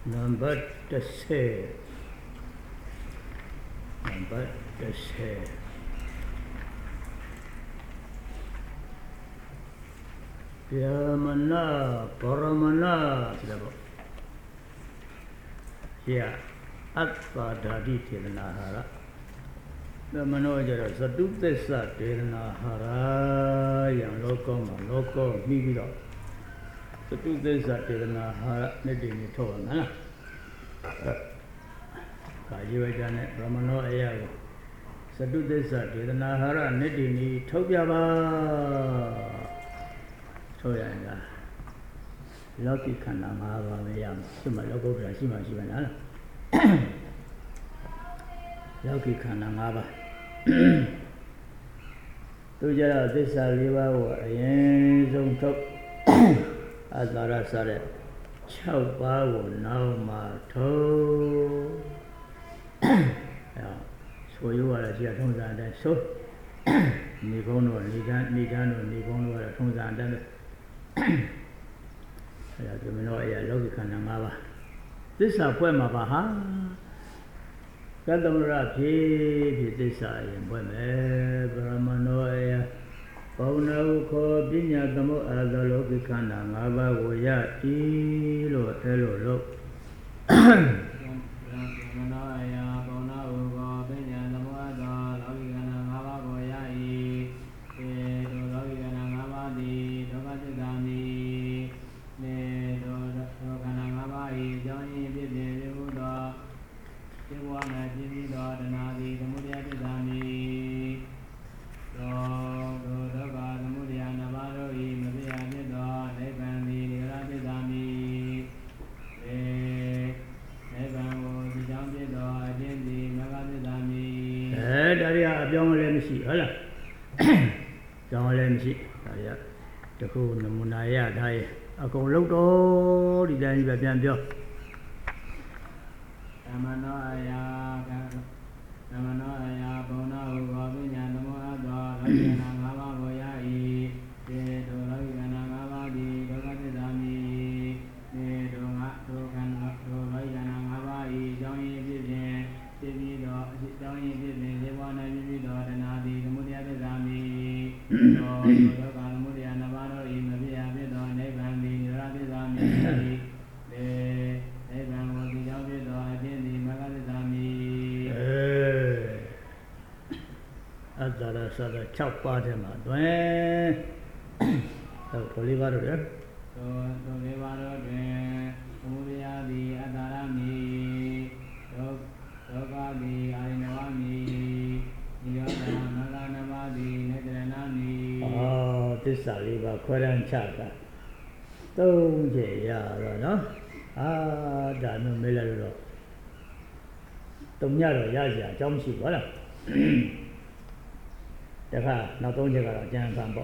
Number 10. Number 10. Yamana, Paramana, yeah, Atpadadi Tiranahara. The Manoja, Sadupesa Tiranahara, Yang Loco, Mibido. Sadupesa Tiranahara, Nedini Tona. Kajivajan, Ramano Ayago. Sadupesa Tiranahara, Nedini Tobiaba. Soyanga Loki Kanamava Yam, Sima Logo Shima Shivana Loki Kanamava Tuja, this Aliva, Yen Zong Top Azara Sare Chauba, now Mato. So you are a Jatonza and so Nigono, Nigono, Tonza and this is a poem of Aha. Kadamura P. This is a poem. Brahmanoya. Pauna ko Binya Damo Adaloki Kananga, Voya, Ilo, Elo. Don't let me see. Don't let me see. The cool Namunaya die. I go look all the day by Bianjo. Amanoya, Bona, Robin, and the Moada, Lava, Voyai, Doraganavadi, Dogatami, Hawaii, Johnny Vivian, Johnny Vivian, they want to be the Nadi, the Mudia Zami, Mudia Navaro, in the Via Vidon, Nevan, the Rabizami, Nevan was the Yavido, again the Magazami. Azara Sada Chapadema, Dwayne Polivaro, so Polivaro, Mudia, the Adarami, Yoga, the Ainawami, Naganavadi, Nedranami. Oh, this is Aliva, Korean Chaka. Don't you, no? Ah, Dano Miller. Tomyaro Yaja, Jomsi, what? The car, not only a Jan Sambo.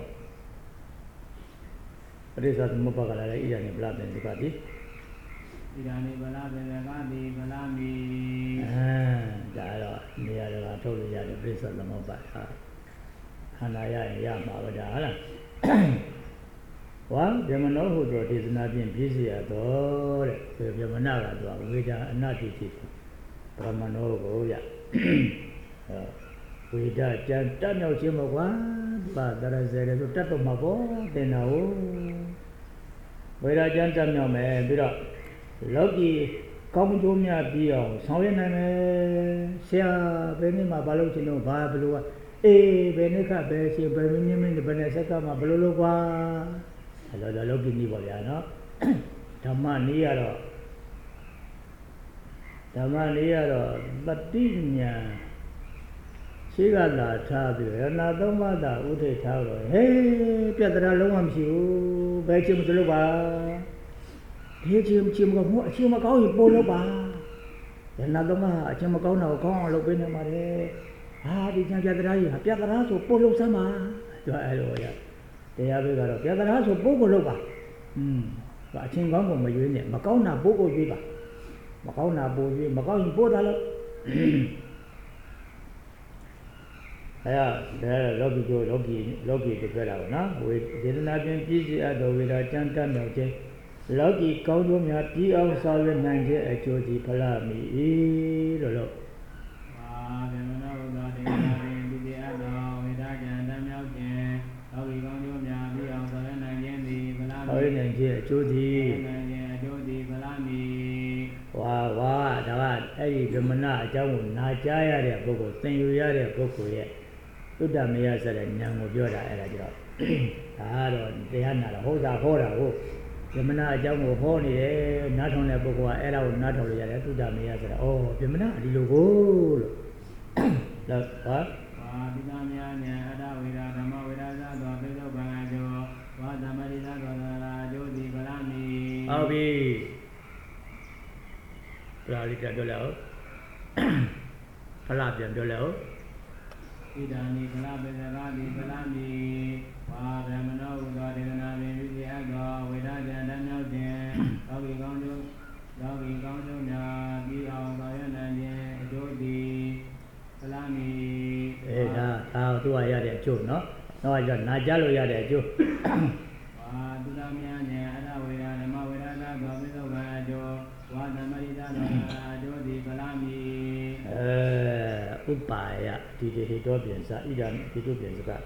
But this was Mopagala, Iran, blood and the body. Irani Balami, Balami. Ah, near I told you the place of the mobile. Hanaya Yama. Well, Yamano who is not being busy at all. Yamanaga, we are not easy. Ramano, yeah. We died, Daniel Jimawa, but there is a little tap of my boy, then now. Where I can't tell you, man, Loki, come to me at the Soyan, Sia, Benima Balotino, Bablu, Benica, Bessie, Birmingham, the Benesaka, Mabluva. Hello, the Loki Nivoliano. Tamaniaro, Batinia. She got that tabby, and I don't want that would they tell her. Hey, Piedra Lomam, Bechim Luba. Chimacao, Boloba. Another ma, Chimacao, call, Lopin, Mare. Ah, the Jandra, Piedra, so Polo Sama. They have got a Piedra, so Bogoloba. But Chingongo, my unit, Macona, Bogo Viva. Macona, Bogi, Macao, Bodalo. There are Loki to get out now. We did not be busy at the Vida Chanta Note. လောကီကောင်းကျိုးများပြီးအောင်ဆောင်ရွက်နိုင်တဲ့အကျိုးသည်ဖလားမည်လို့ပါဗေမနောဥသောတေနာပင်ဒီအပ်သောဝိဒါကြံတမြောက်ခြင်းလောကီကောင်းကျိုးများပြီးအောင်ဆောင်ရွက်နိုင်ခြင်းသည်ဖလားမည်ဆောင်ရွက်နိုင်ခြင်းအကျိုးသည်နိုင်ခြင်းအကျိုးသည်ဖလားမည်ဝါဒါကအဲ့ဒီဗေမနအကြောင်းကိုနာကြားရတဲ့ပုဂ္ဂိုလ်သင်ယူရတဲ့ပုဂ္ဂိုလ်ရဲ့သုတ္တမယဆိုတဲ့ဉာဏ်ကိုပြောတာအဲ့ဒါကြတော့ဒါကတော့တရားနာတာဟုတ်တာဟောတာဟုတ်ဗေမနအကြောင်းကိုဟောနေတယ်နားထောင်တဲ့ပုဂ္ဂိုလ်ကအဲ့ဒါကိုနားထောင်လို့ရတယ်သုတ္တမယဆိုတာဩဗေမနဒီလိုကိုလို့လောက်ဟာပိသမြာညာအတ္တဝိရာဓမ္မဝိရာဇသောပိဿုပံအကျိုးဝါသမရိသသောရာအကျိုးသည်ဖလားမည်ဟုတ်ပြီဖလားလေးပြောလိုက်အောင်ဖလားပြန်ပြောလိုက်အောင်ဣဒာနိဖလားပိသကာတိဖလားမည်ဝါဗြဟ္မဏောဥသောဒေသနာပင်ပြုစီအပ်သောဝိဒါကြံတမြောက်ခြင်းလောကီကောင်းကျိုးများပြီးအောင်ဆောင်ရွက်နိုင်ခြင်းအကျိုးသည်ဖလားမည်ဒါသူကရတဲ့အကျိုးနော်တော့ကျနာကြလို့ရတဲ့အကျိုးဝါသုတမြာညာအတ္တဝိရာဓမ္မဝိရာဇသောပိဿုပံအကျိုးဝါသမရိသသောရာအကျိုးသည်ဖလားမည်ဥပါယဒီဟိတောပြင်စာဣဒံဒီတုပြင်စက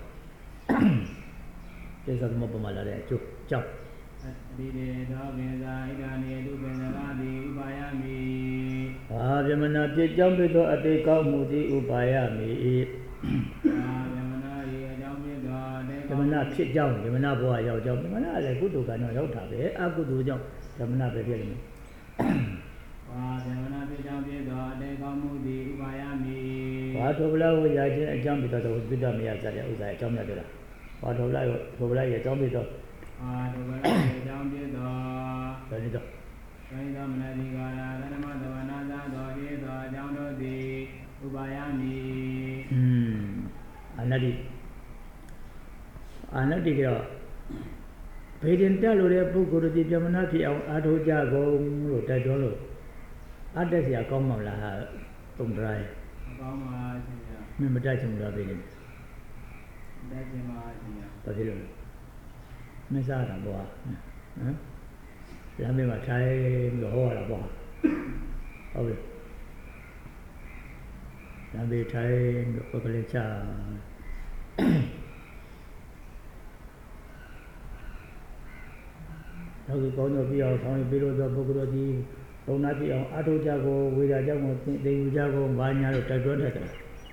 ကျေသသမပမလာတဲ့အကျိုးကြောင့်ဒီတေသောပြင်စာဣဒံနေတုပြင်စကားသည်ဥပါယမိဗေမနာပြည့်ကြောင်းပြသောအတိတ်ကောင်းမှုသည်ဥပါယမိဗေမနာ၏အကြောင်းပြသောအတိတ်ဗေမနာဖြစ်ကြောင်းဗေမနာဘဝရောက်ကြောင်းဗေမနာလည်းကုသိုလ်ကံတော့ရောက်တာပဲအကုသိုလ်ကြောင့်ဗေမနာပဲဖြစ်လိမ့်မယ်ဝါဗေမနာဖြစ်ကြောင်းပြသောအတိတ်ကောင်းမှုသည်ဥပါယမိဝါထောပလာကိုရခြင်းအကြောင်းပြသောသုတ္တမယစတဲ့ဥစ္စာအကြောင်းများပြောတာဝါထောပလာရဲ့အကြောင်းပြသောဝါထောပလာရဲ့အကြောင်းပြသောဘယ်နည်းတော့ဘယ်နည်းတော့မနတိကာရသနမသဝနာသသောပြသောအကြောင်းတို့သည်ဥပါယမိအနတ္တိကတော့ဘေဒင်တက်လို့တဲ့ပုဂ္ဂိုလ်တွေပြမနာဖြစ်အောင်အားထုတ်ကြကုန်လို့တိုက်တွန်းလို့အတက်เสียကောင်းမှာလားသုံးတိုင်းမကောင်းပါရှင်ဗျာမင်းမတက်ချင်ဘူးလားဘေဒင်တက်ချင်ပါရှင်ဗျာဘာဖြစ်လို့မစားတာပေါ့ဟမ်လမ်းမေးမှာထိုင်ပြီးဟောရတာပေါ့ဟုတ်ပြီလမ်းမေးထိုင်ပြီးပုဂ္ဂလိချနောက်ဒီကောင်းတော့ပြီးအောင်ဆောင်းပြီးလို့တော့ပုဂ္ဂိုလ်ဒီဘုံနာပြီးအောင်အထုကြကိုဝေဒကြောင့်ကိုသိယူကြကိုဘာညာလို့တိုက်တွန်းတယ်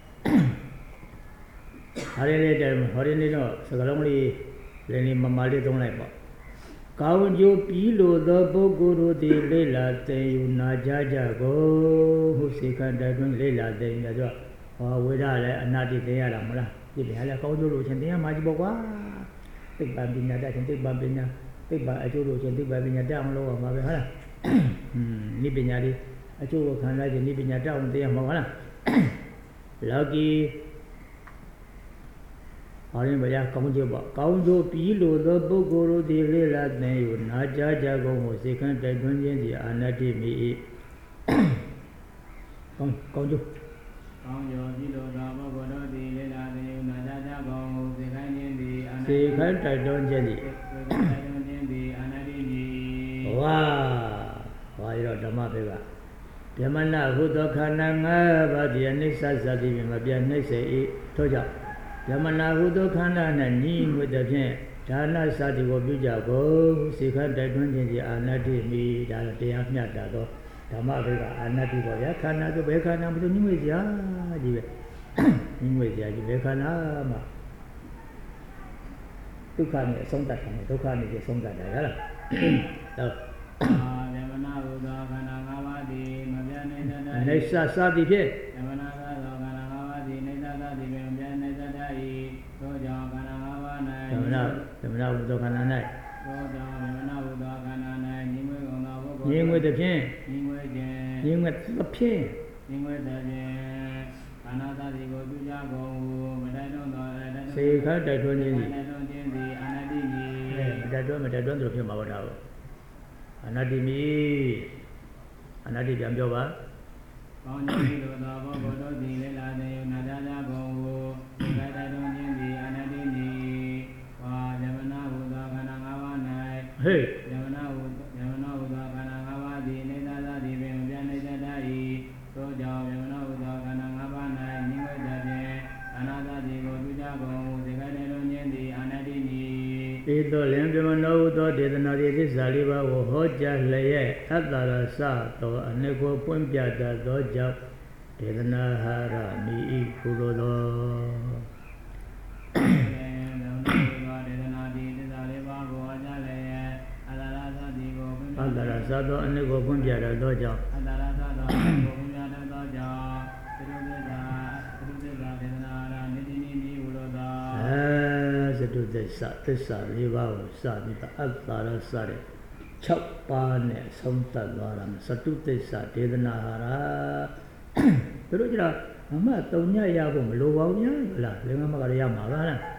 ဟာရင်းလေးတိုင်ဟောရင်းလေးတော့စကလုံးလေးလည်းမမလေးသုံးလိုက်ပေါ့ကောင်းကျိုးပြီးလို့သောပုဂ္ဂိုလ်တို့သည်လေ့လာသိယူနာကြကြကိုဟုစေခတိုက်တွန်းလေ့လာသိယူကြဟောဝေဒလည်းအနာတိသိရတာမလားဒီလည်းကောင်းကျိုးလို့ချင်းသိရမှာကြီးပေါ့ကွာသိပ္ပံပညာတတ်ချင်းသိပ္ပံပညာသိပ္ပံအကျိုးလို့ချင်းသိပ္ပံပညာတတ်အောင်လုပ်ရမှာပဲဟုတ်လားနိပညာလေးအကျိုးကိုခံစားခြင်းနိပညာတတ်အောင်သိရမှာဟုတ်လားလောကီဟောရင်ဗျာကောင်းကျိုးပေါ့ကောင်းကျိုးပြီးလို့သောပုဂ္ဂိုလ်တို့သည်လေ့လာသိယူနာကြကြကုန်ကိုစေခန်းတိုက်တွန်းခြင်းသည်အာနတ္တိမိ၏ကောင်းကျိုးကောင်းကျိုးပြီးလို့သောပုဂ္ဂိုလ်တို့သည်လေ့လာသိယူနာကြကြကုန်ကိုစေခန်းခြင်းသည်စေခန်းတိုက်တွန်းခြင်းသည်အာနတ္တိမိဝါရတော့ဓမ္မဘေကဗြဟ္မဏဟုသောခန္ဓာ၅ပါးသည်အနိစ္စဇာတိမပြတ်နှိမ့်စေ၏ထို့ကြောင့်ဗြဟ္မဏဟုသောခန္ဓာ၌ညီငွေသည်ဖြင့်ဒါနစသည်ကိုပြုကြကုန်စေခန်းတိုက်တွန်းခြင်းသည်အာနတ္တိမိဒါတရားမျှတာသောဓမ္မဘေကအာနတ္တိပေါ့ဗျာခန္ဓာဆိုဘယ်ခန္ဓာမှမညီငွေစရာကြီးပဲညီငွေစရာကြီးဘယ်ခန္ဓာမှဒုက္ခနဲ့အဆုံးသတ်တယ်ဒုက္ခနဲ့အဆုံးသတ်တယ်ဟုတ်လားတော့ဗြဟ္မဏဟုသောခန္ဓာ၅ပါးသည်မပြတ်နိုင်တတ်အိဋ္ဌစသည်ဖြင့်ဗြဟ္မဏသောခန္ဓာ၅ပါးသည်အိဋ္ဌစသည်ဖြင့်မပြတ်နိုင်တတ်၏သောကြောင့်ခန္ဓာ၅ပါး၌ဗြဟ္မဏဟုသောခန္ဓာ၌သောကြောင့်ဗြဟ္မဏဟုသောခန္ဓာ၌ညီငွေကုန်သောပုဂ္ဂိုလ်ညီငွေသည်ဖြင့်ညီငွေခြင်းညီငွေသည်ဖြင့်ညီငွေသည်ဖြင့်ခန္ဓာသတိကိုပြုကြကုန်မတိုက်တွန်းသောစေခါတိုက်တွန်းခြင်းတိုက်တွန်းခြင်းသည်အာနတ္တိမိတိုက်တွန်းသူဖြစ်မှာပေါ့ဒါပေါ့အနတ္တိမိအနတ္တိပြန်ပြောပါကောင်းခြင်းလို့သောပုဂ္ဂိုလ်တို့သည်လေ့လာသိယူနာကြကြကုန်ကိုတိုက်တွန်းခြင်းသည်အာနတ္တိမိဝါဗြဟ္မဏဟုသောခန္ဓာ၅ပါး၌ဟေးဗြဟ္မဏဟုသောခန္ဓာ၅ပါးသည်နေသာသာသည်ပင်ပြနေတတ်၏သောကြောင့်ယမနောဟုသောခန္ဓာ၅ပါး၌မြင်ွယ်တတ်ဖြင့်ခန္ဓာသတိကိုပြုကြကုန်မူစေကတည်းကဉာဏ်သည်အာနတိနိဤသို့လင်ပြမနောဟုသောဒေသနာသည်သစ္စာလေးပါးကိုဟောကြားလျက်အတ္တရစသောအနှစ်ကိုပွင့်ပြတတ်သောကြောင့်ဒေသနာဟာရမိဤကုသိုလ်သောအတ္တရစသောအနှစ်ကိုပွင့်ပြတတ်သောကြောင့်အတ္တရစသောအနှစ်ကိုပွင့်ပြတတ်သောကြောင့်သတုသစ္စာဒေသနာဟာရနိတိနိမိဟုလိုသောသတုသစ္စာလေးပါးကိုစပြီးတော့အတ္တရစတဲ့6ပါးနဲ့ဆုံးသတ်သွားတာသတုသစ္စာဒေသနာဟာရသူတို့ကြတော့မမတုံညရဖို့မလိုပါဘူးညာလားလင်္ကာမကရမှာပါလား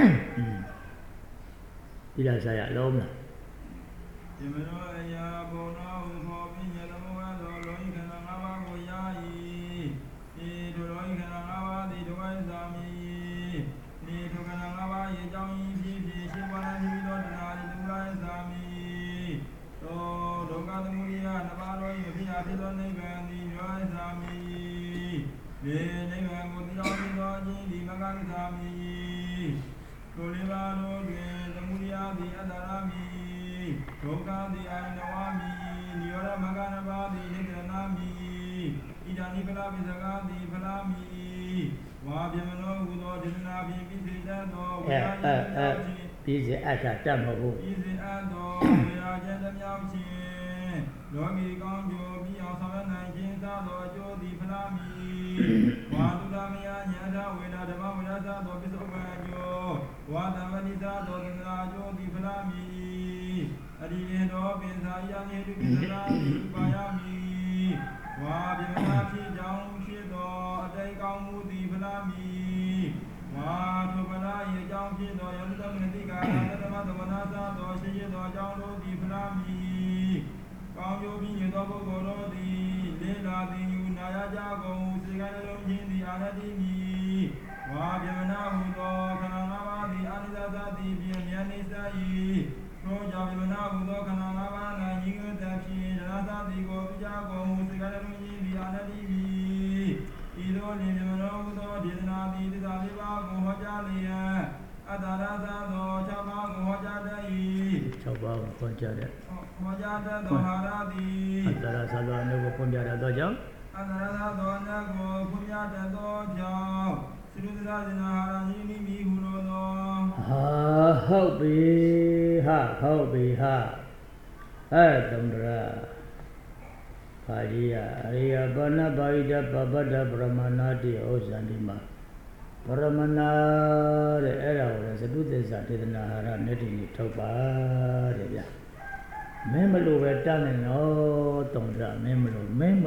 ဒီလားဆရာလုံးလားဒီမနောအရာဘုံတော်ဟူခေါ်ပြီးညသမဝါသောလောဟိခန္ဓာ၅ပါးကိုယာ၏ဤဒုလောဟိခန္ဓာ၅ပါးသည်ဒဝိသာမိဤဒုခန္ဓာ၅ပါး၏အကြောင်း၏ဖြစ်ဖြစ်ရှင်းပါးပြီးသောတရားသည်ဒုလောဟိသာမိသောဒုက္ခသမုဒယနှစ်ပါးသော၏ဖြစ်ရာဖြစ်သောနိဗ္ဗာန်သည်ဒဝိသာမိဒီနိဗ္ဗာန်ကိုတရားပြီးသောအခြင်းဒီမဂ္ဂဂသာမိကိုလေးပါးတို့တွင်သမုဒယသည်အတ္တရမိဒုက္ခသည်အာနဝမိနိရောဓမဂ္ဂနပါသည်နိတနာမိဣဒာနိဖလပိစကာသည်ဖလာမိဝါပြမနောဟုသောဒေသနာဖြင့်ပြည့်စုံတတ်သောဝိရာဇဉ်ပြည့်စုံအတ္တတတ်မဟုတ်ပြည့်စုံအပ်သောဝိရာဇဉ်တစ်မြောက်ခြင်းလောကီကောင်းကျိုးပြီးအောင်ဆောင်ရွက်နိုင်ခြင်းသာသောအကျိုးသည်ဖလာမိဝါတုဒမယညာသာဝေဒဓမ္မဝိရသသောပစ္စုပန်အကျိုးဝါသမဏိသာသောသင်္ဃာအကျိုးသည်ဖလာမိအရိယေသောပင်သာယံဟေတုပိသနာတိပါယမိဝါပြမနာဖြစ်ကြောင်းဖြစ်သောအတိတ်ကောင်းမှုသည်ဖလာမိဝါသုပနာ၏အကြောင်းဖြစ်သောယမတမနတိကာသတ္တမသမနာသာသောရှိရှိသောအကြောင်းတို့သည်ဖလာမိကောင်းကျိုးပြီးသောပုဂ္ဂိုလ်တို့သည်လေလာသည်ယူနာရကြကုန်စေကလုံးချင်းသည်အာရတိမိဝါပြမနာဟုသောခန္ဓာ၅ပါးသည်အာနိသသသည်ဖြင့်မြတ်နေစာ၏သောကြောင့်ပြမနာဟုသောခန္ဓာ၅ပါး၌ညီငယ်တဖြင့်ရသသည်ကိုပြကြကုန်မူစေကလုံးချင်းသည်အာရတိမိဤသို့လင်ပြမနာဟုသောဒေသနာသည်သစ္စာလေးပါးကိုဟောကြားလျက်အတ္တရသသော၆ပါးကိုဟောကြားတတ်၏ 6ပါးကိုဟောကြားတဲ့ဟောကြားတတ်သောဟာရသည်အတ္တရသသောအနုကိုဖွင့်ပြတတ်သောကြောင့်အတ္တရသသောအနုကိုဖွင့်ပြတတ်သောကြောင့်သုဒ္ဓဇာဇနာဟာရယိမိဟုလိုသောဟုတ်ပြီဟုတ်ပြီတုံတရာခါကြီးရအရိယဘာနာဘာဟိတပပတ္တပရမဏတိဩဇန္တိမှာပရမဏတဲ့အဲ့ဒါကိုသတုသစ္စာဒေသနာဟာရနတ္တိနိထုတ်ပါတဲ့ဗျာမင်းမလို့ပဲတတ်နေနော်တုံတရာမင်းမလို့နော်မင်းမ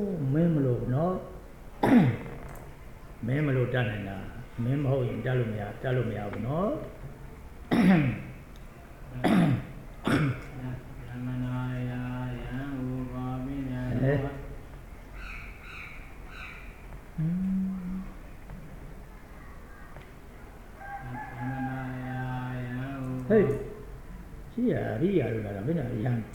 လို့တတ်နေတာမင်းမဟုတ်ရင်တတ်လို့မရဘူးနော်မနာယယံဥပါပိနံဟေးရှိရရိယာလို့လားဘယ်နဲ့ရမ်း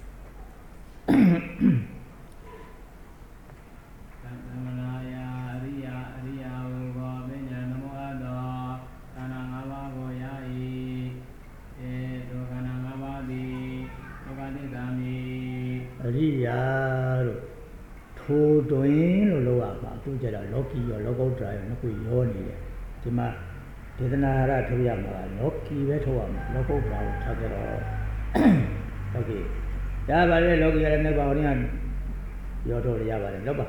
သမနာယအရိယာဥပါပိနံနမောသောခန္ဓာ၅ပါးကိုယာ၏ဒုခန္ဓာ၅ပါးသည်ဒုက္ခသစ္စာမိအရိယာလို့ထိုးတွင်လို့လောက်ရပါသူကြတော့လောကီရောလောကုတ္တရာရောနှစ်ခုရောနေတယ်ဒီမှာဒေသနာရထုတ်ရမှာလောကီပဲထုတ်ရမှာလောကုတ္တရာကိုထားကြတော့โอเคဒါပါလေလောကီရတဲ့ဘာဝင်ရောထုတ်ရပါတယ်လောက်ပါ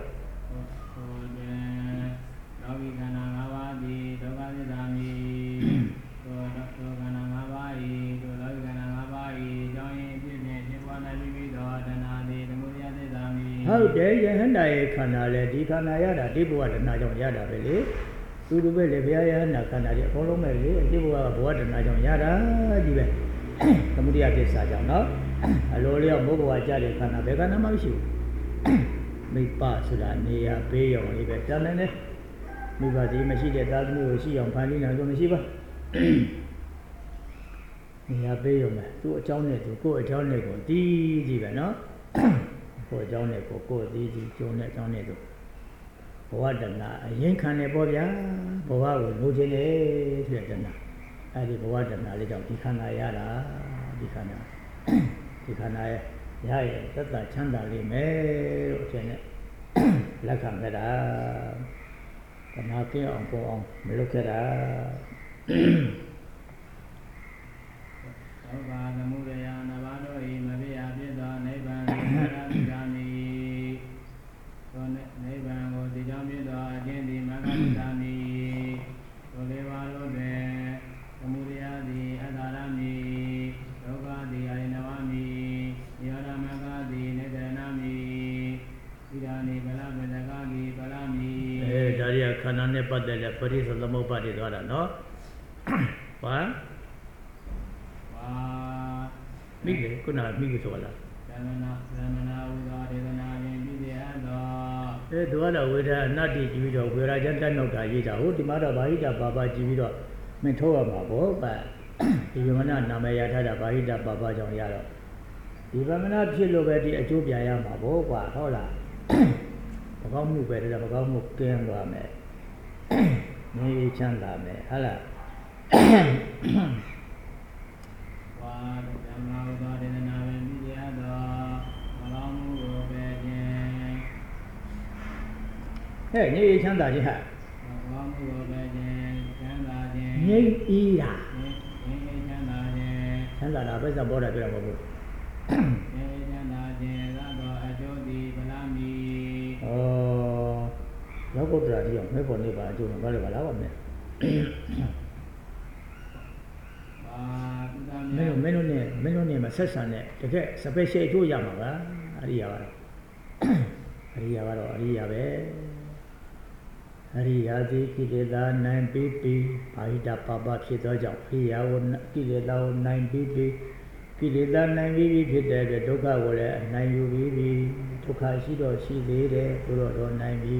လောကီခန္ဓာ၅ပါးသည်ဒုက္ခသစ္စာမိသောခန္ဓာ၅ပါး၏သောလောကီခန္ဓာ၅ပါး၏အကြောင်းရင်းဖြစ်ဖြင့်ဖြစ်ပေါ်နိုင်ပြီးသောတဏှာသည်သမုဒယသစ္စာမိဟုတ်တယ်ယဟန္တာရဲ့ခန္ဓာလေဒီခန္ဓာရတာဒီဘဝတဏှာကြောင့်ရတာပဲလေသူတို့ပဲလေဘုရားယဟန္တာခန္ဓာကြီးအကုန်လုံးပဲလေဒီဘဝကဘဝတဏှာကြောင့်ရတာကြီးပဲသမုဒယသစ္စာကြောင့်နော်အလိုလျောက်ဘုဘဝကြတဲ့ခန္ဓာဘယ်ခန္ဓာမှမရှိဘူးမိပဆိုတာနေရဘေးရောင်လေးပဲတန်တယ်လေမိဘဒီမရှိတဲ့သာသမီကိုရှိအောင်ဖန်တီးနိုင်လို့မရှိပါနေရာပေးရုံပဲသူ့အကြောင်းနဲ့သူကိုယ့်အကြောင်းနဲ့ကိုတီးကြည့်ပဲနော်ကိုယ့်အကြောင်းနဲ့ကိုယ်တီးကြည့်ကျုံတဲ့အကြောင်းနဲ့သူဘဝတဏအရင်ခံနေပေါ့ဗျာဘဝကိုလိုချင်တယ်ဆိုတဲ့တဏအဲ့ဒီဘဝတဏလေးကြောင့်ဒီခန္ဓာရတာဒီခန္ဓာရဲ့ရရဲ့သက်သာချမ်းသာလိမ့်မယ်လို့အချင်းနဲ့လက်ခံခဲ့တာတဏကင်းအောင်ပေါ်အောင်မလုပ်ခဲ့တာသောဘာသမုဒယနာဘာတို့ဤမပြည့်အပြည့်သောနိဗ္ဗာန်ကိုရပြီးသာမည်သောနိဗ္ဗာန်ကိုဒီကြောင့်ပြည့်သောအခြင်းဒီမဂ္ဂတိသာမည်သောလေးပါးတို့တွင်သမုဒယသည်အသာရမည်ဒုက္ခသည်အရိနဝမည်နိရောဓမဂ္ဂသည်နိဗ္ဗာန်မည်ဣဒာနိဗလပဒကသည်ဗလမည်ဒါရီခန္ဓာနဲ့ပတ်သက်တဲ့ပရိစ္ဆေသမုပ္ပါဒ်တွေသွားတာနော်ဘာမိလေခုနမိကိုဆိုလာသမဏဥသောဒေသနာဖြင့်ပြည့်ရသောသူကတော့ဝေဒနာအနတ္တိကြည့်ပြီးတော့ဝေရာချမ်းတက်နောက်တာရေးတာဟုတ်ဒီမှာတော့ဘာဟိတပါပကြည့်ပြီးတော့မင်းထုတ်ရမှာပေါ့ဗျဒီဗမနာနာမည်ရထားတာဘာဟိတပါပကြောင့်ရတော့ဒီဗမနာဖြစ်လို့ပဲဒီအကျိုးပြန်ရမှာပေါ့ကွာဟုတ်လားမကောင်းမှုပဲဒါမကောင်းမှုကင်းသွားမယ်နေချမ်းသာမယ်ဟုတ်လားဝါဓမ္မဥသောဒေသနာပင်ပြည့်ရသောမကောင်းမှုကိုပဲခြင်းဟဲ့နေချမ်းသာခြင်းဟာမကောင်းမှုကိုပဲခြင်းချမ်းသာခြင်းငြိမ်းဤတာငြိမ်းချမ်းသာခြင်းချမ်းသာတာပဲစဘောတာပြောတာမဟုတ်ဘူးငြိမ်းချမ်းသာခြင်းသာသောအကျိုးသည်ဗလာမည်လောကုတ္တရာကြီးအောင်မေဖို့နေပါအကျိုးမဘာလို့ပါလားဗောမယ်မင်းတို့နဲ့မဆက်ဆံတဲ့တကယ် special အကျိုးရမှာပါအရိယာကတော့အရိယာပဲအရိယာဒီကိလေသာနိုင်ပြီးဘာဟိတပါပဖြစ်သောကြောင့်အရိယာကိုကိလေသာကိုနိုင်ပြီးကိလေသာနိုင်ပြီးဖြစ်တဲ့အတွက်ဒုက္ခကိုလည်းနိုင်ယူပြီးဒုက္ခရှိတော့ရှိသေးတယ်ဘုရောတော့နိုင်ပြီး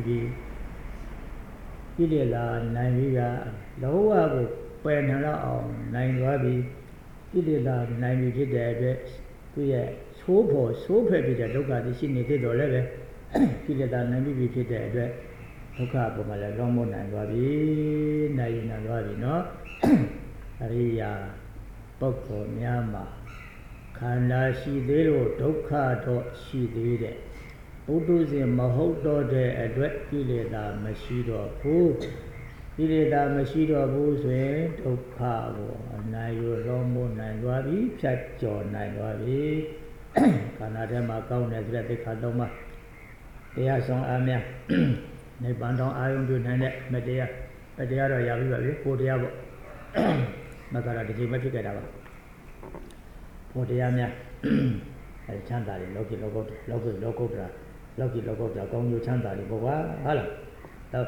ကိလေသာနိုင်ပြီးကလောဘကိုပယ်နှလောက်အောင်နိုင်သွားပြီးကိလေသာနိုင်ပြီးဖြစ်တဲ့အတွက်သူရဲ့ဆိုးဖယ်ဖြစ်တဲ့ဒုက္ခသိရှိနေသေးတော့လည်းပဲကိလေသာနိုင်ပြီးဖြစ်တဲ့အတွက်ဒုက္ခပုံမှာလည်းလောမနိုင်သွားပြီနိုင်သွားပြီเนาะအရိယာပုဂ္ဂိုလ်များမှာခန္ဓာရှိသေးလို့ဒုက္ခတော့ရှိသေးတယ်ပုထုဇဉ်မဟုတ်တော့တဲ့အတွက်ကိလေသာမရှိတော့ဘူးကိလေသာမရှိတော့ဘူးဆိုရင်ဒုက္ခကိုအနိုင်ယူလုံးမနိုင်သွားပြီဖြတ်ကျော်နိုင်သွားပြီခန္ဓာထဲမှာကောင်းတဲ့သိက္ခာသုံးပါးတရားဆောင်အားများနိဗ္ဗာန်တော်အာရုံပြုနိုင်တဲ့မတရားတော့ရပြီပါပြီကိုတရားပေါ့မကရာဒီချိန်မဖြစ်ခဲ့တာပါကိုတရားများအဲချမ်းသာတယ်လောကီလောကုတ္တရာကောင်းကျိုးချမ်းသာတယ်ဘုရားဟုတ်လားတော့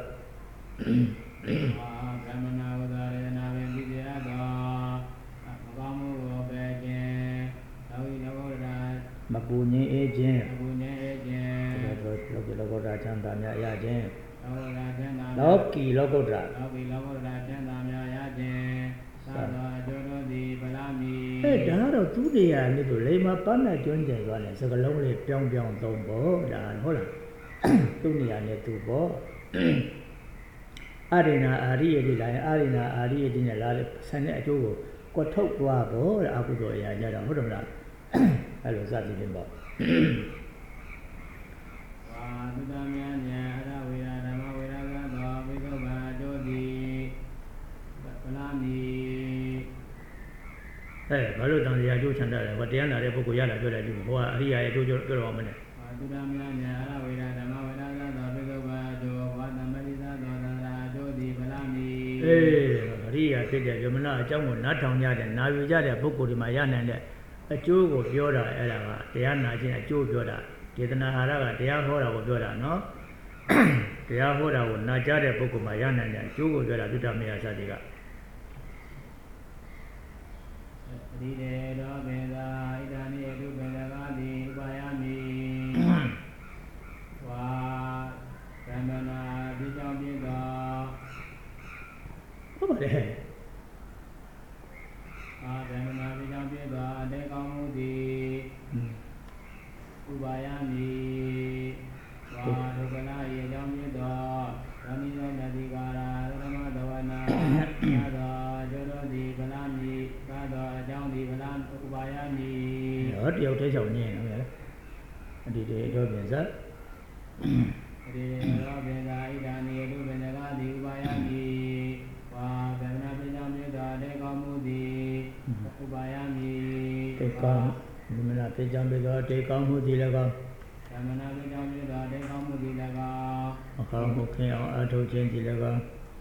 ဗြဟ္မဏဝဒရေနာပင်ပြည့်ရသောမကောင်းမှုကိုပဲခြင်းလောကီလောကုတ္တရာမပူငြင်းအေးခြင်းလောကီလောကုတ္တရာချမ်းသာများရခြင်းလောကီလောကုတ္တရာချမ်းသာများရခြင်းသာသောအကျိုးတို့သည်ဗလာမည်ဒါကတော့သူတရားနဲ့သူလိမ္မာပန်းနဲ့ကျွမ်းကျင်သွားတယ်စကလုံးလေးပြောင်းသုံးပေါ့ဒါဟုတ်လားသူနေရာနဲ့သူပေါ့အာရိဏအာရိယတိလာရင်အာရိဏအာရိယတိနဲ့လာလေဆန်တဲ့အကျိုးကိုကွတ်ထုတ်သွားပေါ့တဲ့အကုသိုလ်အရာကြတော့ဟုတ်တယ်မလားအဲ့လိုစသည်ဖြင့်ပေါ့ဝါသုတမြာညာအရဝေရဓမ္မဝေရကသောဝိသုဘအကျိုးသည်ဗလာမည်ဘာလို့တန်တရားအကျိုးချမ်းသာလဲတရားနာတဲ့ပုဂ္ဂိုလ်ရလာပြောတယ်ဒီဟိုကအရိယာရဲ့အကျိုးပြောတော့မနဲ့ဝါသုတမြာညာအရဝေရဓမ္မဝေရကသောဝိသုဘအကျိုးဝါသမ္ပတိသသောသန္တာအကျိုးသည်ဗလာမည်အရိယာဖြစ်တဲ့ဗြဟ္မဏအကြောင်းကိုနားထောင်ကြတဲ့နာယူကြတဲ့ပုဂ္ဂိုလ်ဒီမှာရနိုင်တဲ့အကျိုးကိုပြောတာအဲ့ဒါကတရားနာခြင်းအကျိုးပြောတာဒေသနာဟာရကတရားဟောတာကိုပြောတာနော်တရားဟောတာကိုနာကြားတဲ့ပုဂ္ဂိုလ်မှာရနိုင်တဲ့အကျိုးကိုပြောတာသုတမေယစသည်ကဒီလေတော်ဘေသာဣဒာနိယတုဘေသာတိဥပါယမိဝါဗြဟ္မဏဒီကြောင့်ပြည့်သောဟုတ်ပါတယ်ဗြဟ္မဏဒီ Ubayami Wadukala Yajam Yudo Rani Nadi Gara Rama Dawana Yada Jodo Di Balami Gada Jam Di Balam Ubayami Ở điều thế giàu nhẹ nó vậy đi để đôi biển rất Di Robena Idani Dubena Di Ubayami Wa Bena Bijam Yudo De Kamudi Ubayami cái con mình là cái trong bây giờ cái con hút gì là con Bena Bijam Yudo De Kamudi là con không hút cái ở đâu trên gì là con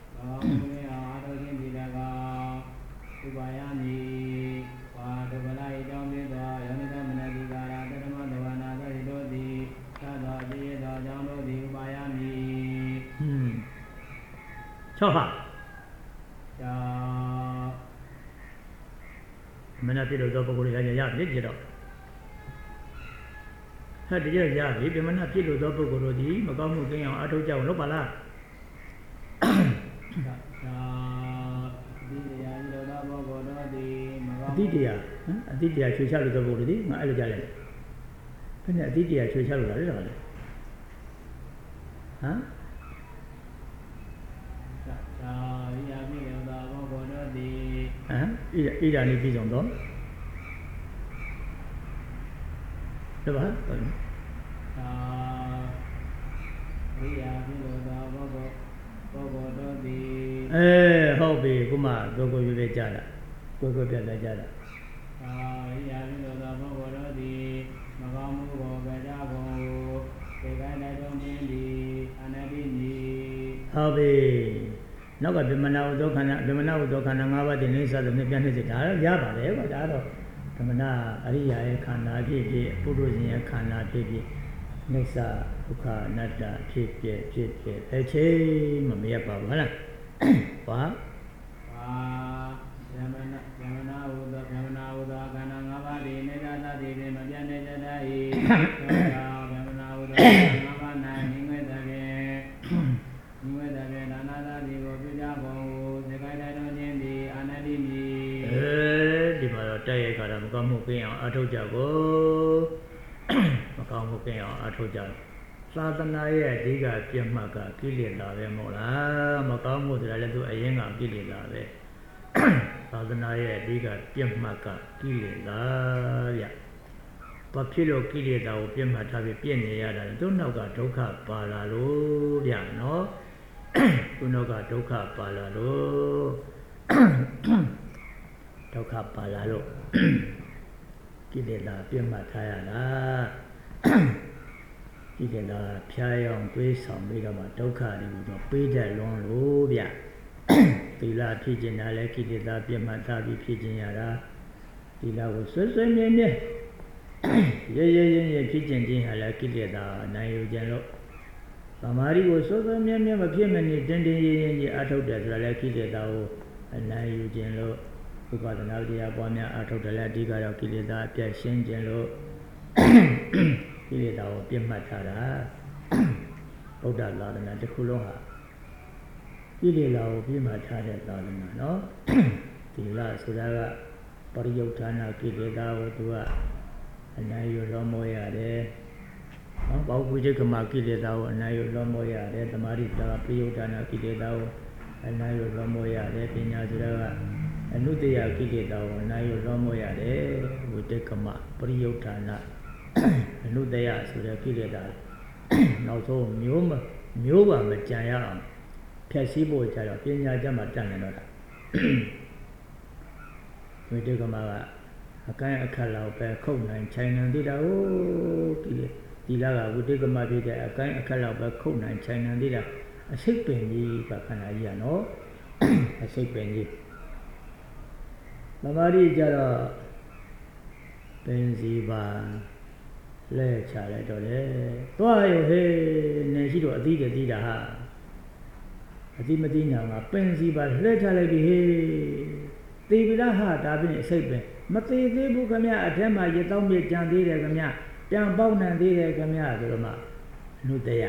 Ubayami Wadukala Yajam Yudo Yanita Menadi Gara Dharma Dawana Darido Di Sada Jido Jamdo Di Ubayami cho hả Cha mình là cái đầu bốc rồi cái nhà biết gì đâu hết cái gì nhà biết mình là cái đầu bốc rồi gì mà có một cái nhà ở đâu cháu nó bảo là Aditya chơi sao được đâu rồi đi mà ai được chơi cái này Aditya chơi sao được đấy rồi hả ý là đi trong đó đúng không hậu bị cũng mà tôi có biết chơi là tôi có biết là chơi là hậu bị nó có bị nào đó khana ngã vào thì nên sao được nên biết gì đó giá bảo đấy mà đó thì mình là ấy vậy khana gì phụ nữ gì khana gì nên sao ukha nada gì ấy chứ mà mình bảo vậy là quá đi mà đây cả là có một cái ở đâu chợ cô mà có một cái ở đâu chợ sa thân này thì cái chuyện mà cái kỹ là về một là mà có một cái là tôi ấy nghe kỹ là về sa thân này thì cái chuyện mà cái kỹ là vậy và khi lo kỹ là đâu chuyện mà thay vì biến này là tôi nói cái đâu cả bà là luôn vậy nó tôi nói cái đâu cả bà là luôn đâu cả bà là luôn kỹ là biến mà thay là kỹ là phía ông quê sống bây giờ mà đâu cả thì nó bây giờ luôn luôn vậy thì là phía trên này kỹ là biến mà thay vì phía trên này là thì là có số số nhiều ye phía trên này là kỹ là này ở trên đó mà đi có số số nhiều mà phía bên trên đi ở đâu để là kỹ là này ở trên đó cái cái nào thì bao nhiêu ở đâu là đi cái kỹ là phía trên đó kỹ là biến mà thay là Bụt là là cái khu lông hả kỹ là biến mà thay là nó thì là số đó Pariyuthana Kileda Vodua Anayo Lomoya de Baupujikama Kileda Anayo Lomoya de Tamarita Pariyuthana Kileda Anayo Lomoya de Pinyasura Anutia Kileda Anayo Lomoya de Vujikama Pariyuthana Anutia Sura Kileda Now so Muba Machaya Piasibo Chaya Pinya Jamatan người chơi cầm à cái akal lao về không này China đi đâu đi là người chơi cầm à bây giờ cái akal lao về không này China đi là xích bền gì và cái này gì nó xích bền gì mà đi giờ là bền gì và lẽ trả lại rồi đấy tôi hay nên chỉ đồ đi đã ha đi mà đi nào mà bền gì và lẽ trả lại điตีวิราหะตาเป็นစိတ်ပဲမသေးသေးဘူးခင်ဗျအထက်မှာရေတောင်းမြေကြံသေးတယ်ခင်ဗျပြန်ပေါက်နှံသေးတယ်ခင်ဗျဆိုတော့မှအနုတ္တယ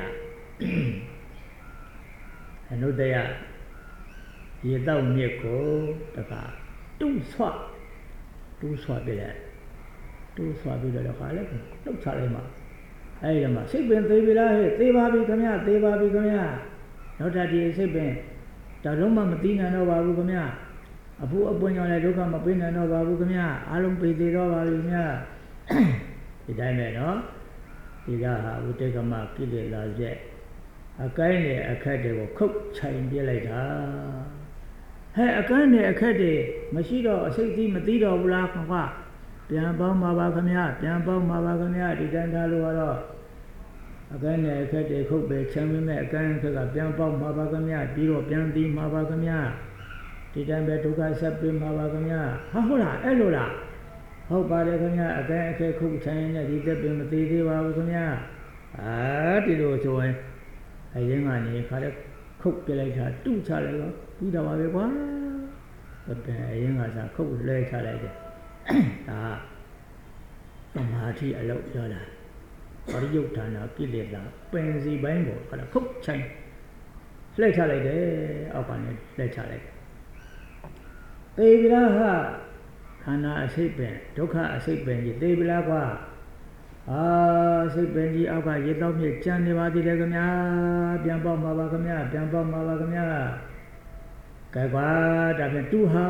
ရေတောင်းမြေကိုတခါတူးဆွပြတယ်တူးဆွပြီးတော့ခါလဲတုတ်ချလိုက်မှအဲ့ဒီမှာစိတ်ပင်သေးပြီလားဟဲ့သေးပါပြီခင်ဗျသေးပါပြီခင်ဗျနောက်ထပ်ဒီစိတ်ပင်ဒါလုံးမမသိနိုင်တော့ပါဘူးခင်ဗျအဖို့အပွင့်ကြောင့်လည်းဒုက္ခမပေးနိုင်တော့ပါဘူးခင်ဗျအားလုံးပေသေးတော့ပါပြီခင်ဗျဒီတိုင်းပဲနော်ဒီကဟာဝိတေကမကိလေသာရဲ့အကိုင်းနဲ့အခက်တွေကိုခုတ်ချိုင်ပြလိုက်တာဟဲ့အကိုင်းနဲ့အခက်တွေမရှိတော့အစိတ်ကြီးမသိတော့ဘူးလားခင်ဗျပြန်ပေါင်းပါပါခင်ဗျပြန်ပေါင်းပါပါခင်ဗျဒီတိုင်းထားလို့ကတော့အကိုင်းနဲ့အခက်တွေခုတ်ပဲချမ်းမမဲ့အကိုင်းအခက်ကပြန်ပေါင်းပါပါခင်ဗျပြီးတော့ပြန်ပြီးပါပါခင်ဗျဒီတိုင်းပဲဒုက္ခဆက်ပြီးပါပါခင်ဗျဟာဟုတ်လားအဲ့လိုလားဟုတ်ပါတယ်ခင်ဗျအကိုင်းအခက်ခုတ်ချိုင်နေဒီသက်ပင်မသိသေးပါဘူးခင်ဗျဒီလိုဆိုရင်အရင်ကနေခါတဲ့ခုတ်ပြလိုက်တာတူးချလိုက်တော့ပြီးတော့ပါပဲကွာဘယ်အရင်ကစားခုတ်လဲချလိုက်တယ်ဒါသမာဓိအလုပ်ပြောတာပရိယုတ်ဌာနကိလေသာပင်စီပိုင်းကိုခါခုတ်ချိုင်လှည့်ချလိုက်တယ်အောက်ကနေလှည့်ချလိုက်တယ်သေဗလာဟခန္ဓာအစိတ်ပင်ဒုက္ခအစိတ်ပင်ကြီးသေဗလာကွာစိတ်ပင်ကြီးအောက်ကရေတောက်မြစ်ကျန်နေပါသေးတယ်ခင်ဗျာပြန်ပေါက်ပါပါခင်ဗျာပြန်ပေါက်ပါပါခင်ဗျာကဲကွာဒါဖြင့်တူဟာ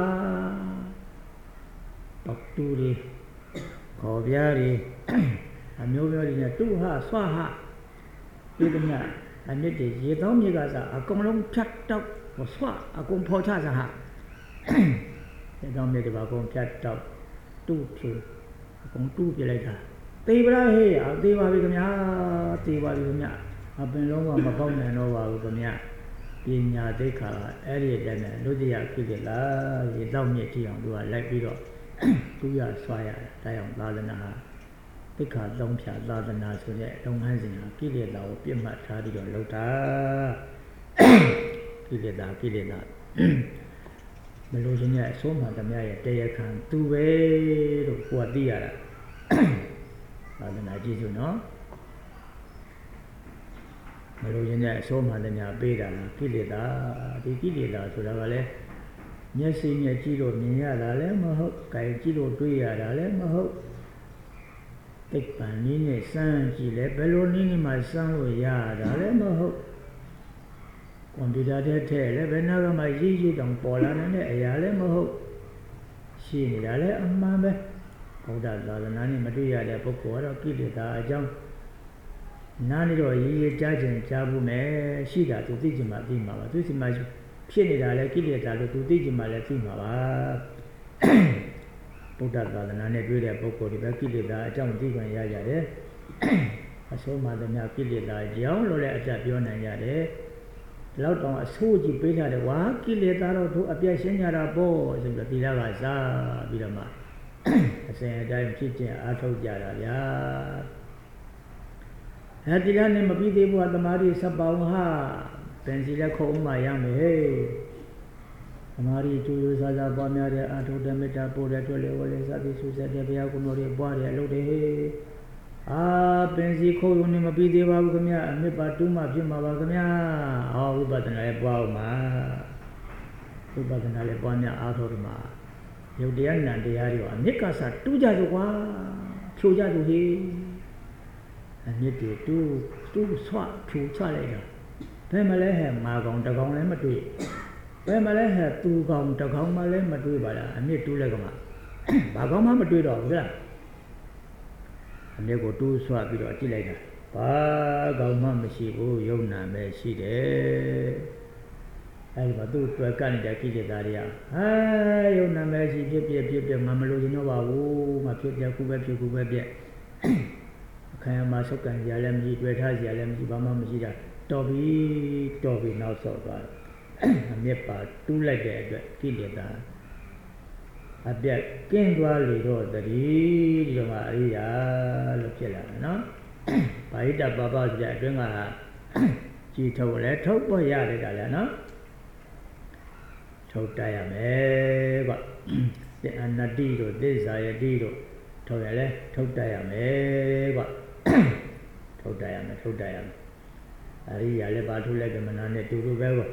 ပေါက်တူတွေခေါ်ပြားတွေအမျိုးမျိုးတွေနဲ့တူဟာဆွဟဒီကနေ့အမြစ်တွေရေတောက်မြစ်ကစားအကုန်လုံးဖြတ်တောက်ဆွအကုန်ဖော်ချစားဟာရေတောက်မြစ်တွေပါအကုန်ဖြတ်တောက်တူဖြူအကုန်တူပြလိုက်တာသေပါဟေးသေပါပြီခင်ဗျာသေပါပြီခင်ဗျာအပင်လုံးကမပေါက်နိုင်တော့ပါဘူးခင်ဗျာပညာသိက္ခာအဲ့ဒီတည်းနဲ့လူတရားဖြစ်ကြလားရေတောက်မြစ်ကြည့်အောင်သူကလိုက်ပြီးတော့သူရဆွားရတယ်ဒါကြောင့်သာသနာဟာသိက္ခာသုံးဖြာသာသနာဆိုတဲ့လုပ်ငန်းစဉ်ဟာကိလေသာကိုပြစ်မှတ်ထားပြီးတော့လုပ်တာကိလေသာမလို့ခြင်းရဲ့အစိုးမှန်သမျှရဲ့တရားခံသူပဲလို့ကိုယ်ကသိရတာသာသနာကြည့်စုနော်မလို့ရင်တဲ့အစိုးမှန်တဲ့များပေးတာလားကိလေသာဒီကိလေသာဆိုတာကလည်းမျက်စိနဲ့ကြည့်လို့မြင်ရတာလည်းမဟုတ်၊ကြိုင်ကြည့်လို့တွေးရတာလည်းမဟုတ်သိပ္ပံနည်းနဲ့စမ်းကြည့်လဲဘယ်လိုနည်းနဲ့မှစမ်းလို့ရတာလည်းမဟုတ်ကွန်ပျူတာထဲထည့်လဲဘယ်နောက်ကမှရေးတောင်ပေါ်လာတဲ့အရာလည်းမဟုတ်ရှိနေတာလည်းအမှန်ပဲဘုရားသာသနာနဲ့မတွေ့ရတဲ့ပုဂ္ဂိုလ်ကတော့ကိလေသာအကြောင်းနားနေတော့ရေးကြားခြင်းကြားဖို့မယ်ရှိတာသူသိချင်မှသိမှာပါသူစီမှာဖြစ်နေတာလဲကိလေသာလို့သူသိချင်မှလည်းသိမှာပါဘုရားသာသနာနဲ့တွေ့တဲ့ပုဂ္ဂိုလ်တွေပဲကိလေသာအကြောင်းသိခွင့်ရကြတယ်အဆိုးမှသမျှကိလေသာကြောင်းလို့လည်းအပြတ်ပြောနိုင်ရတယ်ဒီလောက်တောင်အဆိုးကြီးပေးထားတယ်ဝါကိလေသာတော့သူအပြတ်ရှင်းကြတာပေါ့ဆိုပြီးသီလကစားပြီးတော့မှအစဉ်အတိုင်းဖြစ်ခြင်းအားထုတ်ကြတာဗျာဒီကနေ့မပြီးသေးဘူးသမာဓိစပောင်းဟာပင်စီလက်ခုံမှရမယ်သမာဓိကျိုးကျိုးစားစားပွားများတဲ့အာထုတမေတ္တာပို့တဲ့တွေ့လေဝလေစသည်စုဆက်တဲ့ဘုရားကုသိုလ်တွေပွားတယ်လုပ်တယ်ပင်စီခုံရုံနဲ့မပြီးသေးပါဘူးခင်ဗျအနှစ်ပါတူးမှဖြစ်မှာပါခင်ဗျဝိပဿနာလည်းပွားအောင်ပါဝိပဿနာလည်းပွားများအားထုတ်မှာယုတ်တရားနံတရားတွေအမြစ်ကစားတူးကြစို့ကွာဖြိုကြစို့ဟေးအမြစ်တွေတူးဆွဖြိုချလိုက်တာဘယ်မလဲဟဲ့မာကောင်တကောင်လည်းမတွေ့ဘယ်မလဲဟဲ့သူကောင်တကောင်မှလည်းမတွေ့ပါလားအမြစ်တူးလိုက်ကမှဘာကောင်မှမတွေ့တော့ဘူးလားအမြစ်ကိုတူးဆွပြီးတော့ကြည့်လိုက်တာဘာကောင်မှမရှိဘူးယုံနာပဲရှိတယ်အဲဒီမှာသူ့တွေ့ကနေတဲ့ကိလေသာတွေကယုံနာမဲရှိဖြစ်မမလို့ရင်တော့ပါဘူးမဖြစ်ပြခုပဲဖြစ်ခုပဲပြက်အခါမှာဆုတ်ကန်ကြလည်းမရှိတွေ့ထားကြလည်းမရှိဘာမှမရှိတာတော်ပြီနောက်ဆော့သွားအမြတ်ပါတူးလိုက်တဲ့အတွက်ကိလေသာအပြက်ကင်းသွားလေတော့တည်းဒီလိုမှအရိယာလို့ဖြစ်လာတယ်နော်ဗာဟိတပါပဆိုတဲ့အတွင်းကကြည်ထုတ်လဲထုတ်ပေါ်ရတယ်ကလည်းနော်ထုတ်တတ်ရမယ်ကွအနတ္တိတို့သစ္စာယတိတို့ထုတ်ရလဲထုတ်တတ်ရမယ်ကွထုတ်တတ်ရမယ်အရိယာလည်းဘာထုတ်လဲကမနာနဲ့တူတူပဲကွ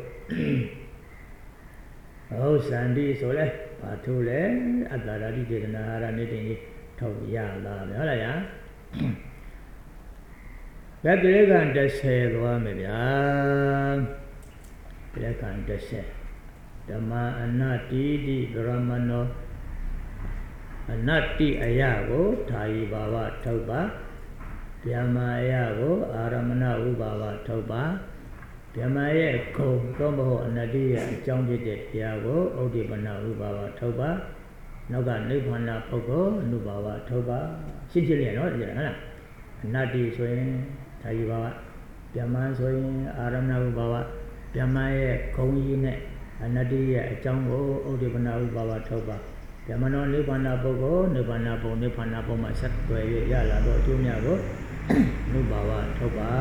ဟုတ်စန္ဒီဆိုလဲဘာထုတ်လဲအတ္တရာတိတေသနာဟာရနေတင်ကြီးထုတ်ရလာတယ်ဟုတ်လားညာတိရကံ30သွားမယ်ဗျာတိရကံ30ဓမ္မအနတ္တိတိဗရမနောအနတ္တိအယကိုဓာယီဘာဝထုတ်ပါဗျမအယကိုအာရမဏဥပါဝထုတ်ပါဗျမရဲ့ဂုံသို့မဟုတ်အနတ္တိရဲ့အကြောင်းဖြစ်တဲ့တရားကိုဥဒိပနဥပါဝထုတ်ပါနောက်ကနိဗ္ဗာန်ပုဂ္ဂိုလ်အနုဘာဝထုတ်ပါရှင်းရှင်းလေးနော်ဒီကြဟုတ်လားအနတ္တိဆိုရင်ဓာယီဘာဝဗျမဆိုရင်အာရမဏဥပါဝဗျမရဲ့ဂုံကြီးနဲ့အနတ္တိရဲ့အကြောင်းကိုဥဒိပနဥပါဝထုတ်ပါဗျမနောနိဗ္ဗာန်ပုဂ္ဂိုလ်နိဗ္ဗာန်ဘုံနိဗ္ဗာန်ဘုံမှာဆက်သွယ်ရလာတော့အကျိုးများကိုအနုဘာဝထုတ်ပါ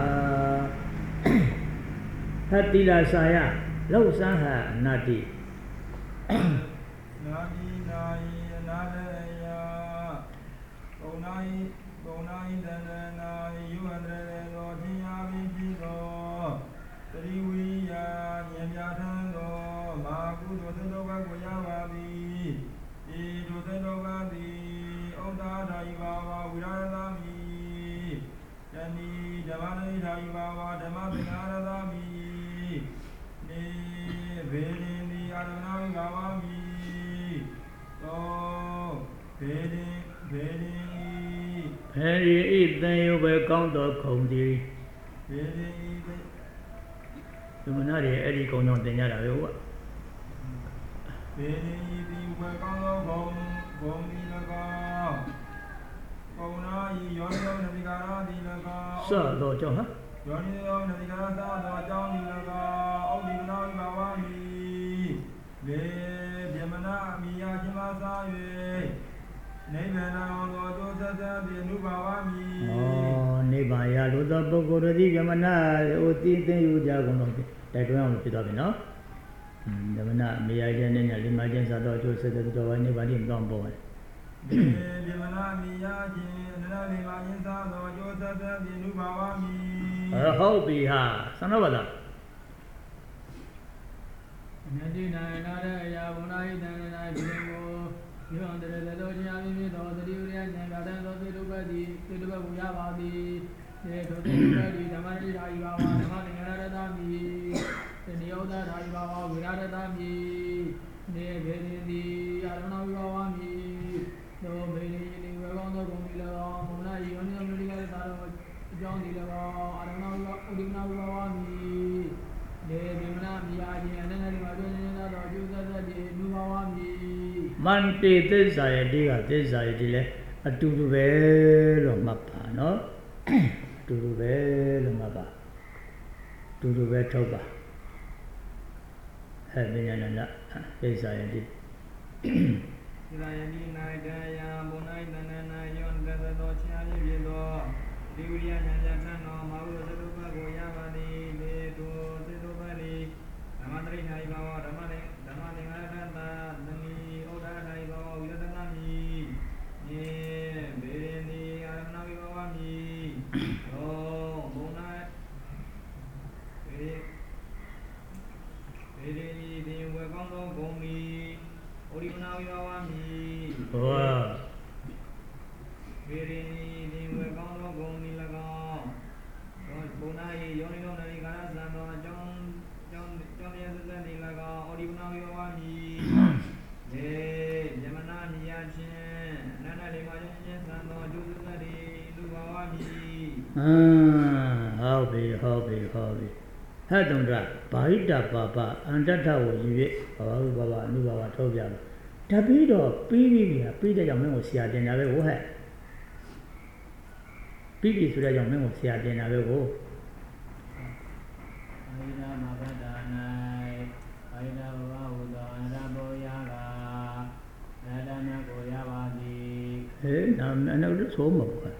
သတိလာစာယလောက်စမ်းဟာအနတ္တိနာတိနာယိအနာတယဘုံနာယိတဏနာယိယဝန္တရေသောသင်္ယာပိပိသောတတိဝိယဉာဏ်ပြထံသောမာကုသိုလ်သတ္တဝါကိုရပါသည်ဤသို့သတ္တဝါသည်ဩဒ္ဒါဓာယိဘာဝဝိရယသာမိယနိဓမ္မနိဓာယိဘာဝဓမ္မသင်္ဃာရသာမိနေဘေရိနိအာရဏဝိဘာဝမိသောဘေရိဤသင်ယူပဲကောင်းသောခုံသည်ဘေရိဤဒီမနာတွေအဲ့ဒီကုံကြောင့်တင်ကြတာပဲဟုတ်ကဘေရိဤသင်ယူပဲကောင်းသောဘုံသည်၎င်းကုံနာဤယောနိယောနတိကာရသည်၎င်းစတော့ကြောင့်ဟာယောနိယောနတိကာရသာသောအကြောင်းသည်၎င်းဩဒီမနာဝိဘာဝမိလေဗျမနာအမိယာခြင်းမသာ၍နိဗ္ဗာန်သောသောသတ္တပိအနုဘာဝမိနိဗ္ဗာန်ရလို့သောပုဂ္ဂိုလ်တို့သည်ဗျမနာဟိုတည်သိယူကြကုန်တော့တိုက်တွန်းအောင်ဖြစ်သွားပြီနော်ဗျမနာအမိယာခြင်းနဲ့လိမ္မာခြင်းသာသောအကျိုးဆက်တဲ့တော်ဝိုင်းနိဗ္ဗာန်တိမတော်ပေါ်တယ်ဗျမနာအမိယာခြင်းအနန္တလိမ္မာခြင်းသာသောအကျိုးဆက်တဲ့ပိအနုဘာဝမိဟုတ်ပြီဟာသံတော်ပါလားနတိနာနာတဲ့အရာဘုနာဟိတံနာဒီကိုဒီဝန္တရသောခြင်းအမိသောသတိဝိရိယဉာဏ်ကတည်းသောသေတုပ္ပတိသေတုပ္ပဝရပါသည်သေတုပ္ပတိဓမ္မတိဓာယိဘာဝဓမ္မသင်္ဃာရတမိသေနိယောဒဓာယိဘာဝဝိရတမိနေဘေနိတိအာရဏဝိဘာဝမိသောဘေနိနိဝေကောသောဂုံဒီ၎င်းဘုနာယောနိယောနိကရသာရောအကြောင်းဒီ၎င်းအာရဏဝိဘာဝဥဒိမနာဝိဘာဝမိဒေဗိမနာမိယာခြင်းအနန္တရိမာကျွန်းသာသောအကျိုးသက်သက်ဒီနုဘာဝမိမန္တေသစ္စာယတိကသစ္စာယတိလဲအတူတူပဲလို့မှတ်ပါနော်အတူတူပဲလို့မှတ်ပါအတူတူပဲထုတ်ပါဟဲ့ဉာဏ်နဲ့သစ္စာယတိသစ္စာယတိ၌တရားဘုံ၌တဏ္ဍနာယောတသသောချာရည်ဖြစ်သောဒီဝိရိယဉာဏ်ဉာဏ်ထံတော်မဟုသတုပ္ပကိုရပါသည်လေတုသေတုပ္ပတိဓမ္မတရိဏာယဘာဝဓမ္မသင်္ဃာရတ္တသမိဩဒ္ဓာယဘာဝဝိရတနာမိယေဘေရဏီအာရမဏဝိဘာဝမိသောဘုံ၌ဘေရိဤဒီဝေကောင်းသောဂုံမိဩဒီမနာဝိဘာဝမိဟောဘေရိဒီဝေကောင်းသောဂုံမိ၎င်းဘုံ၌ယောနိယောနတိကာရသံသောအကြောင်းရသသက်နေ၎င်းဩဒီမနာဝိဘာဝမိယေယမနာမိယခြင်းအနန္တလိမ္မာခြင်းသံသောအကျိုးသက်သက်ဒီလူဘာဝမိဟုတ်ပြီဟဲ့တုံကဘာဟိတပါပအန္တထဝရည်၍ဘာဝဘာဝအနုဘာဝထုတ်ပြမယ်တပည့်တော့ပြီးပြီပြီးတဲ့ကြောင့်မင်းကိုဆရာတင်တာပဲဟိုဟဲ့ပြီးပြီဆိုတဲ့ကြောင့်မင်းကိုဆရာတင်တာပဲဟိုအာယိနာမဘဒ္ဒနာအာယိနာဘဝဟုသောအန္တဘောယကအန္တမကိုရပါသည်ဟဲ့နာမည်တော့ဆိုမှာပေါ့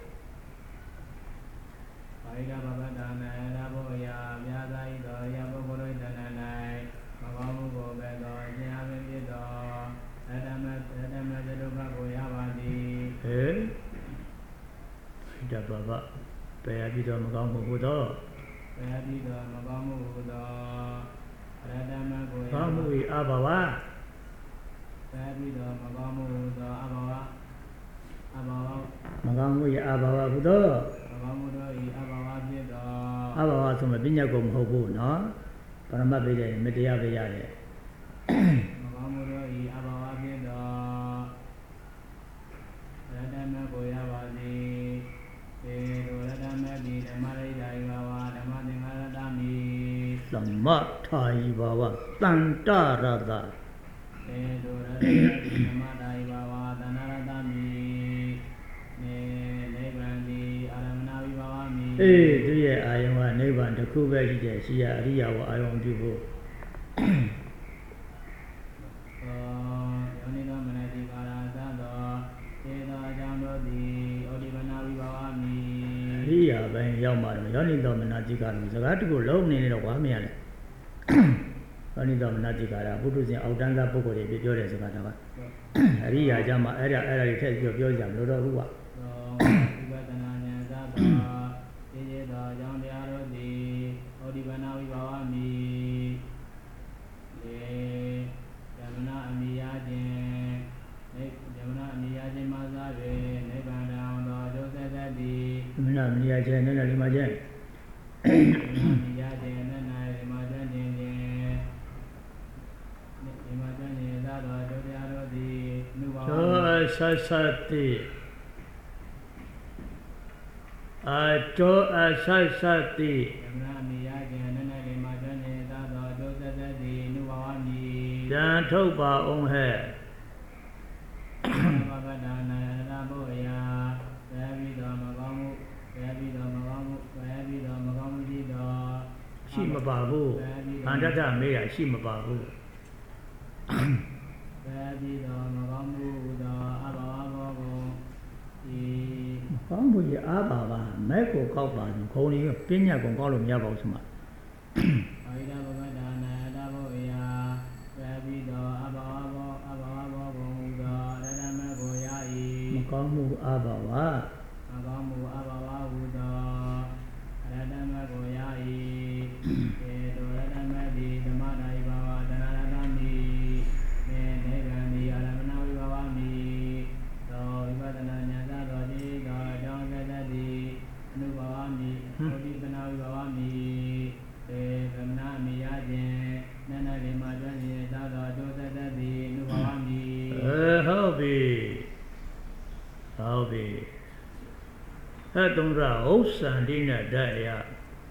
အာယိနာမဘဒ္ဒနာအန္တဘောယမြာသာဤသောယပုဂ္ဂိုလ်တဏ္ဍ၌မကောင်းမှုကိုပဲသောအခြင်းအဖြစ်ဖြစ်သောအတ္တမသတုပ္ပကိုရပါသည်ဟဲ့ဣဒ္ဓဘဘပယ်ပြီးတော့မကောင်းမှုဟူသောပယ်ပြီးတော့မကောင်းမှုဟူသောအတ္တမကိုရကောင်းမှု၏အဘဝပယ်ပြီးတော့မကောင်းမှုဟူသောအဘဝမကောင်းမှု၏အဘဝဟူသောမကောင်းမှုတို့၏အဘဝဖြစ်သောအဘာဝဆိုမှပညာကိုမဟုတ်ဘူးနော်ပရမတ်ပေးတယ်မတရားပေးရတယ်မကောင်းမှုတို့ဤအဘာဝဖြစ်သောရတ္တမကိုရပါစေေတောရတ္တမတိဓမ္မရိဒာယဘာဝဓမ္မသင်္ဃာရတမိသမထာယဘာဝတန္တရတေတောရတ္တမတိဓမ္မတာယဘာဝတန္တရတမိနိဗ္ဗာန်တိအာရမဏဝိဘာဝမိသူရဲ့အာယုံကနိဗ္ဗာန်တစ်ခုပဲရှိတယ်ရှိရအရိယဝအာယုံပြုဖို့ယောနိသောမနတိကာရာသသောသေသောအကြောင်းတို့သည်ဩဒီပနာဝိဘာဝမိအရိယာပိုင်းရောက်မှာတော့ယောနိသောမနတိကာရစကားတခုလုံးနေနေတော့ဝါမရလဲယောနိသောမနတိကာရပုထုဇဉ်အောက်တန်းသားပုဂ္ဂိုလ်တွေပြောတဲ့စကားတော့အရိယာကြမှာအဲ့ဒါတွေထည့်ပြီးပြောကြမလို့တော့ဘူးကွာဝိပဿနာဉာဏ်သသောသိစေသောအကြောင်းတရားတို့သည်ဩဒီပနာဝိဘာဝမိဓမ္မနာအမိယာခြင်းဓမ္မနာအမိယာခြင်းမှာသာပဲနိဗ္ဗာန်တောင်သောအကျိုးဆက်သက်သည်ဓမ္မနာအမိယာခြင်းနဲ့လည်းဒီမှာခြင်းအမိယာခြင်းနဲ့ဒီမှာခြင်းခြင်းဒီမှာခြင်းခြင်းသာသောအကျိုးတရားတို့သည်နုဘာဝဆတိအတောအဆတိဓမ္မနာအမိယာခြင်းနဲ့ဒီမှာခြင်းခြင်းသာသောအကျိုးဆက်သက်သည်နုဘာဝမိတန်ထုတ်ပါအောင်ဟဲ့ဘာဝတ္တနာရဘုရားဘယ်ပြီးတော့မကောင်းမှုဘယ်ပြီးတော့မကောင်းမှုဘယ်ပြီးတော့မကောင်းမှုရှိတော့ရှိမပါဘူးအန္တတမေးရရှိမပါဘူးဘယ်ပြီးတော့မကောင်းမှုတော့အဘာဝဘောကိုဒီကောင်းမှုရအဘာဝမဲ့ကိုကောက်ပါရင်ခုံလေးပညာကိုကောက်လို့မရပါဘူးဆိုမှအဝိဒဘဂဒနာရဘုရားဘယ်ပြီးတော့အဘာဝဘောကိုတော့ရတမကိုရ၏မကောင်းမှုအဘာဝမကောင်းမှုအဘာဝဟူသောရတမကိုရ၏ေတောရတမတိဓမ္မတာယဘာဝတဏရတမိနိဗ္ဗာန်တိအာရမဏဝိဘာဝမိသောဝိပဿနာဉာဏ်သာသောတိသောအကြောင်းသက်သက်သည်အနုဘာဝမိဩဒီပနာဝိဘာဝမိဗမနာမိယခြင်းနန္ဒလိမာကျွမ်းခြင်းသာသောအကျိုးသက်သက်သည်အနုဘာဝမိဟုတ်ပြီဟဲ့တုံးရဥစ္စာတိနဲ့တည်းရဥ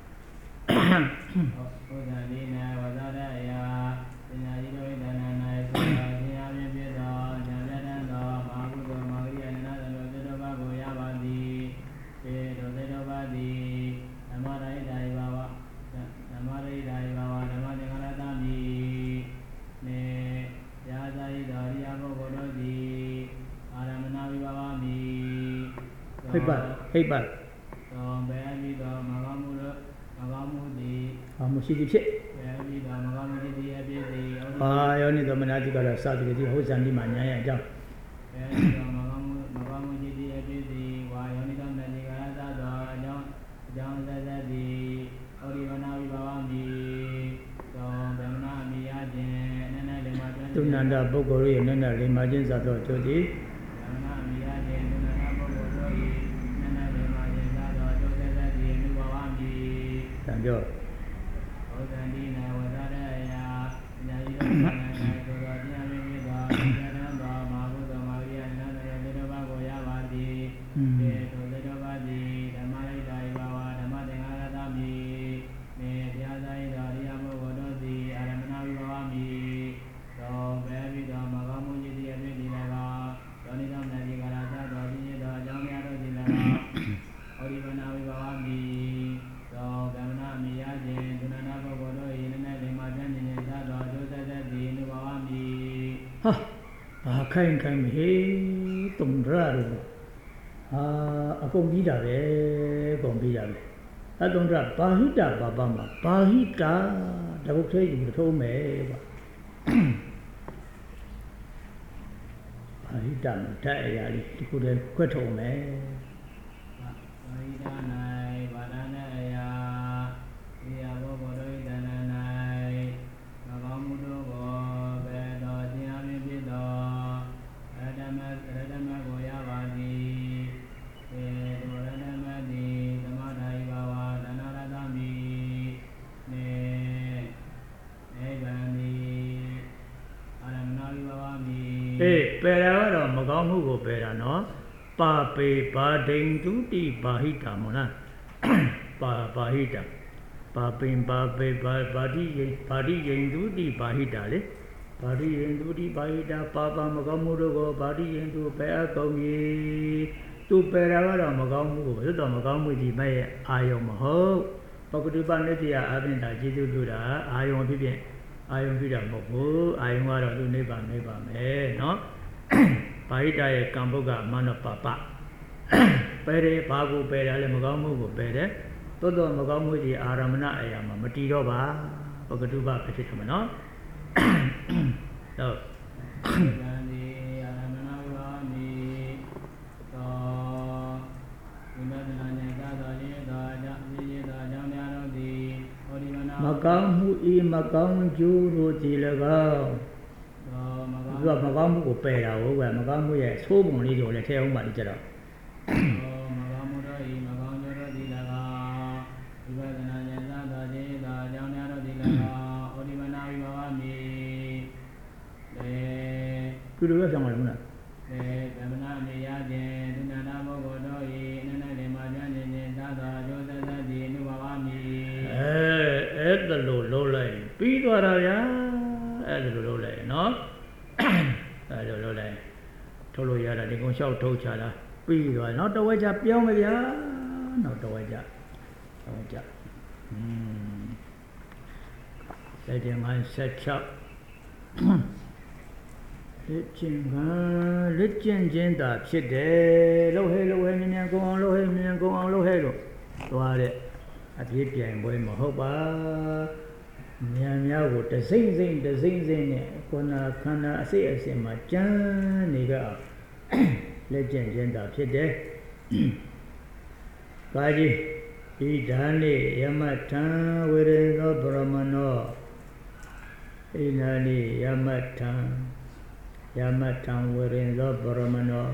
စ္စာတိနဲ့ဝဇ္ဇရယပညာရှိတို့တဏ္ဍာ၌ဆိုတာတရားဖြင့်ဖြစ်သောဉာဏ်ပြတ်သောမဟာကုသိုလ်မဂ္ဂရိယနာသလိုသေတောဘကိုရပါသည်သေတောဘသည်ဓမ္မရိဒာယဘာဝဓမ္မရိဒာယဘာဝဓမ္မသင်္ဃာရတမိနေရာဇာယိတော်ရိယပုဂ္ဂိုလ်တို့သည်အာရမဏဝိဘာဝမိဟိတ်ပါသောဘယ်ပြီးတော့မကောင်းမှုတို့မကောင်းမှုသည်ဘာမှရှိသည်ဖြစ်ဘယ်ပြီးတော့မကောင်းမှုသည်အပြည့်သည်ယောနိသမနာတိကတော့စသည်ဒီဟုတ်စံဒီမှာညာရအကြောင်းဘယ်ပြီးတော့မကောင်းမှုသည်အပြည့်သည်ဝါယောနိသမနာတိကရသသောအကြောင်းသက်သက်သည်ဩဒီဝနာဝိဘာဝမိသောဗမနာမိယခြင်းနန္ဒလိမာကျွမ်းသူနန္ဒပုဂ္ဂိုလ်ရဲ့နန္ဒလိမာခြင်းသသောအကျိုးသည်ဗမနာမိယခြင်းသူနန္ဒပုဂ္ဂိုလ်တို့၏နန္ဒလိမာခြင်းသသောအကျိုးသက်သက်သည်အနုဘာဝမိတံပြောဩဇန္တိနာဝဇ္ဇရယဉာဏ်ဤတို့နာ၌သို့သောတရားမြင့်မြတ်သောဉာဏ်သောမဟာဘုဒ္ဓမာရိယနာသရသေတောဘကိုရပါသည်သေတောသေတောဘသည်ဓမ္မရိဒာယဘာဝဓမ္မသင်္ဃာရတမိနေတရားသာယတော်ရိယဘုဂ္ဂိုလ်တို့သည်အာရမဏဝိဘာဝမိသောဘယ်ပြီးတော့မကောင်းမှုကြီးသည်အပြည့်ဒီလည်းကောယောနိသောမနတိကာရသသောခြင်းရသောအကြောင်းများတို့သည်လည်းကောဩဒီပနာဝိဘာဝမိသောဗမနာမိယခြင်းသူနန္ဒပုဂ္ဂိုလ်တို့၏နည်းနည်းလေးမှကျမ်းခြင်းသာသောအကျိုးသက်သက်သည်အနုဘာဝမိဘာခိုင်မဟေတုံရရောအကုန်ပြီးတာပဲအတုံရဘာဟိတဘာပမှာဘာဟိတတပုတ်သေးယူထုံးမယ်ကွာဘာဟိတမှာဓာတ်အရာလေးဒီခုတည်းခွက်ထုံမယ်ဘာဟိတ၌ဘာဒနာအရာဒီအဘောဘောတို့တဏ္ဍာ၌မကောင်းမှုတို့ကိုဘယ်တော်တရားမြင့်ဖြစ်သောရတမကိုရပါသည်ေတောရတမတိသမထာယဘာဝတဏ္ဍာရတမိပယ်တာကတော့မကောင်းမှုကိုပယ်တာနော်ပါပေပါဒိန်တုတိပါဟိတာမဟုတ်လားပါဟိတာပါပင်ပါပေပါတိယိန်တုတိပါဟိတာလေပါတိယိန်တုတိပါဟိတာပါမကောင်းမှုတို့ကိုပါတိယိန်တုပယ်အပ်ကုန်ပြီသူပယ်တာကတော့မကောင်းမှုကိုသို့တော်မကောင်းမှုဒီမဲ့ရဲ့အာယုံမဟုတ်ပကုတ္တပနိတ္တယအပြင်တာကျေစုပြုတာအာယုံဖြစ်ဖြစ်အာယုံပြုတာမဟုတ်ဘူးအာယုံကတော့သူနိဗ္ဗာန်မယ်နော်ပါဟိတာရဲ့ကံပုဂ္ဂအမနောပပပယ်တယ်ဘာကိုပယ်တာလဲမကောင်းမှုကိုပယ်တယ်သို့တော်မကောင်းမှုကြီးအာရမဏအရာမှာမတည်တော့ပါပကုတ္တပဖြစ်တယ်မနော်ဟုတ်မကောင်းမှုဤမကောင်းကျိုးတို့ဒီ၎င်းသူကမကောင်းမှုကိုပယ်တာဟုတ်ကဲ့မကောင်းမှုရဲ့သိုးပုံလေးတွေကိုလည်းထည့်အောင်ပါလိမ့်ကြတော့မကောင်းမှုတို့ဤမကောင်းကျိုးတို့ဒီ၎င်းဝိပဿနာဉာဏ်သာသောခြင်းသာအကြောင်းများတို့ဒီ၎င်းဩဒီမနာဝိဘဝမိသူတို့ပြောင်းပါလို့လားသမဏနေရခြင်းသုဏနာပုဂ္ဂိုလ်တို့ဤအနန္တတေမကျမ်းခြင်းသာသောအကျိုးသက်သက်ဒီနုဘဝမိအဲ့ဒါလို့လုံးလိုက်ပြီးသွားတာဗျာအဲ့ဒါလို့လုံးလိုက်နော်အဲ့ဒါလုံးလိုက်ထုတ်လို့ရတာဒီကုန်းလျှောက်ထုတ်ချတာပြီးသွားနောက်တစ်ဝက်ချပြောင်းမယ်ဗျာနောက်တစ်ဝက်ချလက်ကျင်မှ16လက်ကျင်ခြင်းသာဖြစ်တယ်လှုပ်ဟဲမြန်ကုန်အောင်လှုပ်ဟဲမြန်ကုန်အောင်လှုပ်ဟဲလို့သွားတဲ့အပြည့်ပြိုင်ပွဲမဟုတ်ပါမြန်များကိုတစိမ့်စိမ့်နဲ့ကိုယ်နာခန္ဓာအစိတ်အစဉ်မှာကျမ်းနေကြအောင်လက်ကျင်ခြင်းသာဖြစ်တယ်။ဘာကြီးဤဓာနေယမထံဝေရေသောဗရမနောဤနာနေယမထံဝေရေသောဗရမနော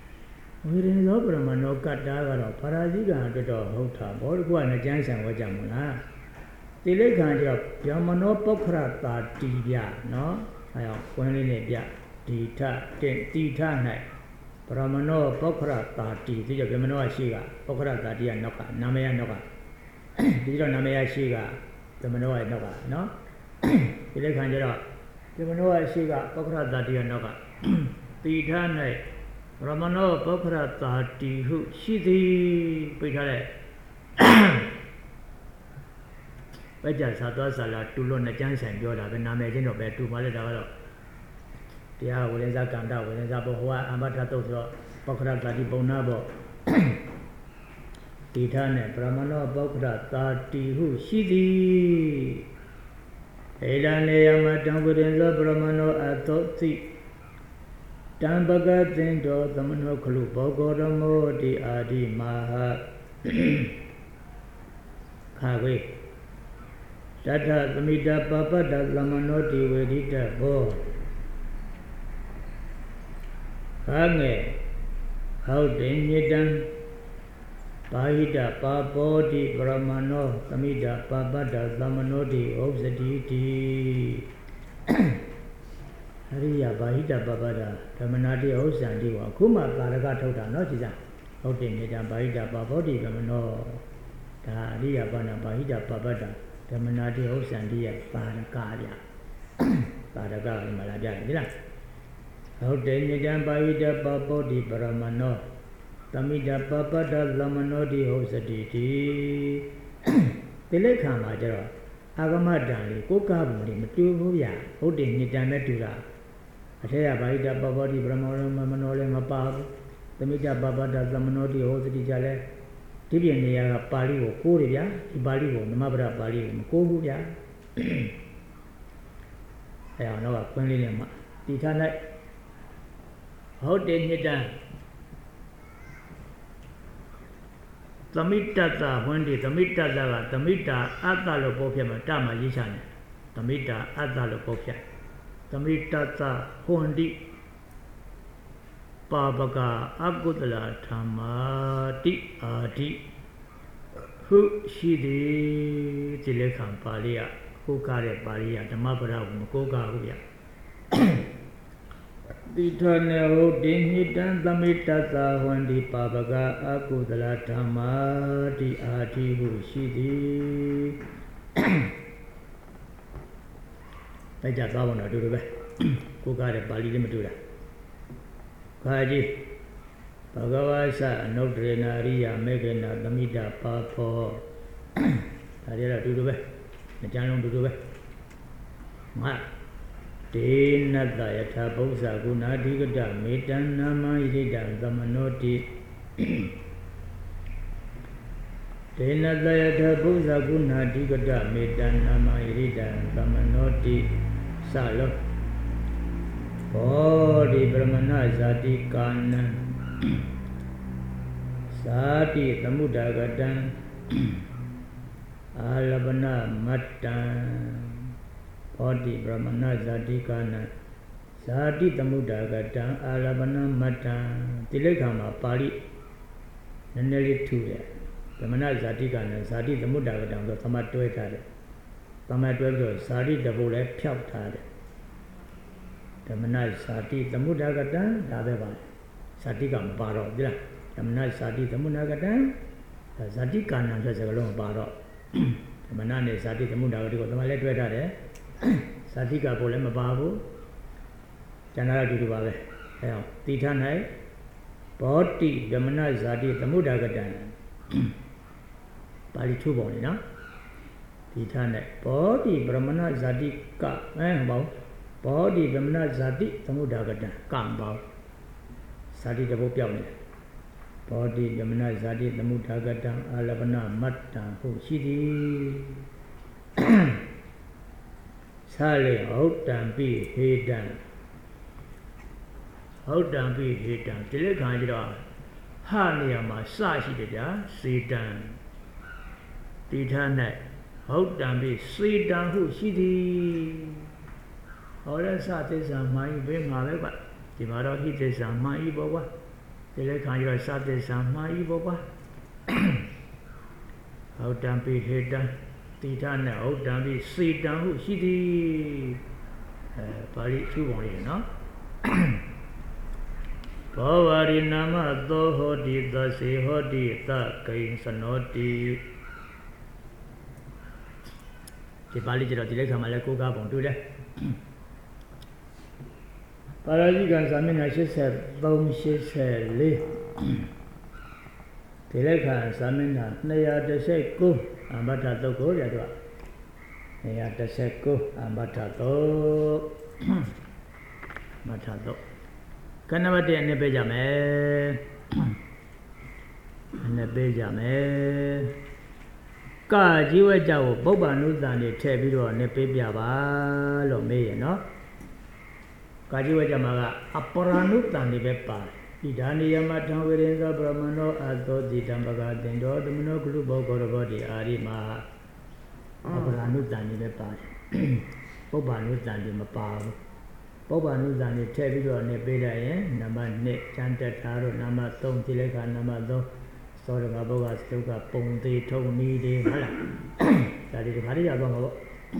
ကတ္တာကတော့ပါရာဇိကံအတွက်တော့ဟုတ်တာဘောတကွာနဲ့ကျမ်းဆံဝဲကြမလားတိလိခံကျတော့ဗျမနောပုခရတာတိပြနော်အဲအောင်ကွင်းလေးနဲ့ပြဒီထတင်တိထ၌ဗရမနောပုခရတာတိဒီကြောင့်ဗျမနောကရှိကပုခရတာတိကနောက်ကနာမယနောက်ကဒီတော့နာမယရှိကဗျမနောရဲ့နောက်ကနော်တိလိခံကျတော့ဗျမနောရဲ့ရှိကပုခရတာတိကနောက်ကတိထ၌ရမနောပုခရတာတိဟုရှိသည်ပြထားတဲ့ပဲကြစာသွားစာလာတူလို့နှစ်ကျမ်းဆိုင်ပြောတာပဲနာမည်ချင်းတော့ပဲတူပါလေဒါကတော့တရားဝိရဇကန္တဝိရဇဘောဟောအမထတုတ်ဆိုတော့ပုခရတာတိပုံနာပေါ့တိထနဲ့ဗြဟ္မနောပုခရတာတိဟုရှိသည်ဧလံလေယမတံဝိရဇဗြဟ္မနောအသောတိတံပကသင်္တောသမနောခလုဘောဂောရမောတိအာဒီမဟာခါဝေတထသမိတပပတ္တသမနောတိဝေဒိတဘောခါငယ်ဟောတိညတံပါဟိတပါပောတိပရမနောသမိတပပတ္တသမနောတိဩဇတိတိအရိယဘာဟိတပပတ္တဓမ္မနာတိဥစ္စာတိဝအခုမှကာရကထုတ်တာနော်ကြည်စမ်းဟုတ်တယ်မြေတံဘာဟိတပပောတိဓမ္မနောဒါအရိယဘာနာဘာဟိတပပတ္တဓမ္မနာတိဥစ္စာတိရဲ့ပါရကဗျပါရကမလာပြတယ်ဒီလားဟုတ်တယ်မြေတံဘာဟိတပပောတိပရမနောသမိတပပတ္တသမနောတိဥစ္စာတိတိလိခါမှာကျတော့အာဂမတံလေးကိုးကားပုံလေးမတူဘူးဗျဟုတ်တယ်မြေတံပဲတူတာအထက်ကဘာဟိတပပောတိပရမနောလည်းမပါဘူးသမိတပပတ္တသမနောတိဥစ္စာတိကြလဲဒီပြင်နေရာကပါဠိကိုကိုးတယ်ဗျာဒီပါဠိကိုနမဗရပါဠိကိုမကိုးဘူးဗျာအဲအောင်တော့ကွင်းလေးနဲ့မှတီထားလိုက်ဟုတ်တယ်ညတံသမိတ္တဝန္တိသမိတ္တကသမိတ္တအတ္တလို့ပေါဖြစ်မှာတမှာရေးချတယ်သမိတ္တအတ္တလို့ပေါဖြစ်သမိတ္တဟွန်တိပါပကအကုသလဓမ္မာတိအာတိဟုရှိသည်ဒီလက်ခံပါဠိယကိုးကားတဲ့ပါဠိယဓမ္မပဒကိုမကိုးကားဘူးဗျတိထနေဟုတ်တိညိတံသမိတ္တသာဝန္တိပါပကအကုသလဓမ္မာတိအာတိဟုရှိသည်တိုက်ကြသွားပါတော့တူတူပဲကိုကားတဲ့ပါဠိလေးမတူတာခါကြီးဘဂဝါသအနုတ္တရဏအရိယမေဃနာသမိတ္တပါဖောဒါတွေတော့တူတူပဲအကျဉ်းလုံးတူတူပဲငါဒေနတယထာဘုဇ္ဇဂုဏအဓိကတမေတ္တနာမဣရိတံသမနောတိဒေနတယထာဘုဇ္ဇဂုဏအဓိကတမေတ္တနာမဣရိတံသမနောတိစလောဘောဓိပရမဏဇာတိကာနံဇာတိသမုဒ္ဒဂတံအာလပနမတ္တံဘောဓိပရမဏဇာတိကာနံဇာတိသမုဒ္ဒဂတံအာလပနမတ္တံဒီလိခါမှာပါဠိနည်းနည်းလေးထူတယ်ပရမဏဇာတိကာနံဇာတိသမုဒ္ဒဂတံဆိုသမတ်တွဲထားတယ်သမတ်တွဲပြီးတော့ဇာတိတပုတ်လည်းဖြောက်ထားတယ်ဓမ္မနာဇာတိသမုဒ္ဒဂတံဒါပဲပါဇာတိကမပါတော့ဒီလားဓမ္မနာဇာတိသမုဒ္ဒဂတံဇာတိကာဏံဆိုတဲ့စကားလုံးမပါတော့ဓမ္မနာနဲ့ဇာတိသမုဒ္ဒဂတကိုသမလည်းတွဲထားတယ်ဇာတိကပို့လည်းမပါဘူးကျန်တာအတူတူပါပဲအဲအောင်တိထ၌ဘောတိဓမ္မနာဇာတိသမုဒ္ဒဂတံပါဠိချိုးပုံလေနော်တိထ၌ဘောတိပရမဏဇာတိကဘောဘောဓိဗမနဇာတိသမုဒ္ဒဂတံကံပေါဇာတိတပုတ်ပြောင်းနေတယ်ဘောဓိဗမနဇာတိသမုဒ္ဒဂတံအာလပနမတ္တံဟုတ်ရှိသည်သာလေဟုတ်တံပိဟေတံဟုတ်တံပိဟေတံဒီလက်ခံကြတော့ဟာနေရာမှာစရှိတယ်ဗျာစေတံတိထ၌ဟုတ်တံပိစေတံဟုတ်ရှိသည်ဟောရသသစ္စာမှန်ဤဘေးမှာပဲကွဒီမှာတော့ဟိသစ္စာမှန်ဤပေါ့ကွာဒီလက်ခံရသသစ္စာမှန်ဤပေါ့ကွာဟုတ်တံပိဟေတံတိထနဲ့ဟုတ်တံပိစေတံဟုရှိသည်ပါဠိသူ့ပုံလေးနော်ဘောဝရိနာမသောဟောတိသစေဟောတိသကိဉ္စနောတိဒီပါဠိကျတော့ဒီလက်ခံမှာလည်းကိုးကားပုံတူတယ်ပါရာဇိကံစာမျက်နှာ83 84ဒီလက်ခံစာမျက်နှာ219အမ္ဘထသုတ်ကိုရတော့219အမ္ဘထသုတ်မထသုတ်ကဏ္ဍမတည့်နဲ့ပေးကြမယ်နဲ့ပေးကြမယ်ကာជីဝကြကိုပုပ္ပန္နုသံတွေထည့်ပြီးတော့နဲ့ပေးပြပါလို့မေးရနော်ကာជីဝကြမှာကအပရဏုတန်တွေပဲပါဣဒာနိယမထံဝိရင်သောပရမဏောအသောတိတံပကတင်တော်သမနောကုလဘောဂောရဘောတိအာရိမအပရဏုတန်တွေပဲပါတယ်ပုပ္ပန္နုတန်တွေမပါဘူးပုပ္ပန္နုတန်တွေထည့်ပြီးတော့နဲ့ပေးလိုက်ရင်နံပါတ်1ကျမ်းတက်ထားတော့နံပါတ်3ဒီလက်ခနံပါတ်3သောရကဘောဂစတုကပုံသေးထုံနီးတွေဟုတ်လားဒါတွေခါရရသွားမှာပေါ့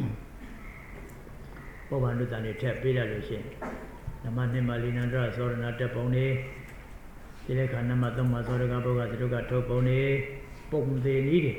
ပုပ္ပန္နုတန်တွေထည့်ပေးလိုက်လို့ရှိရင်နံပါတ်2မှာလီနန္ဒရသောရဏတက်ပုံနေဒီလက်ခနံပါတ်3မှာသောရကဘောဂစတုကထုတ်ပုံနေပုံသေးနီးတွေ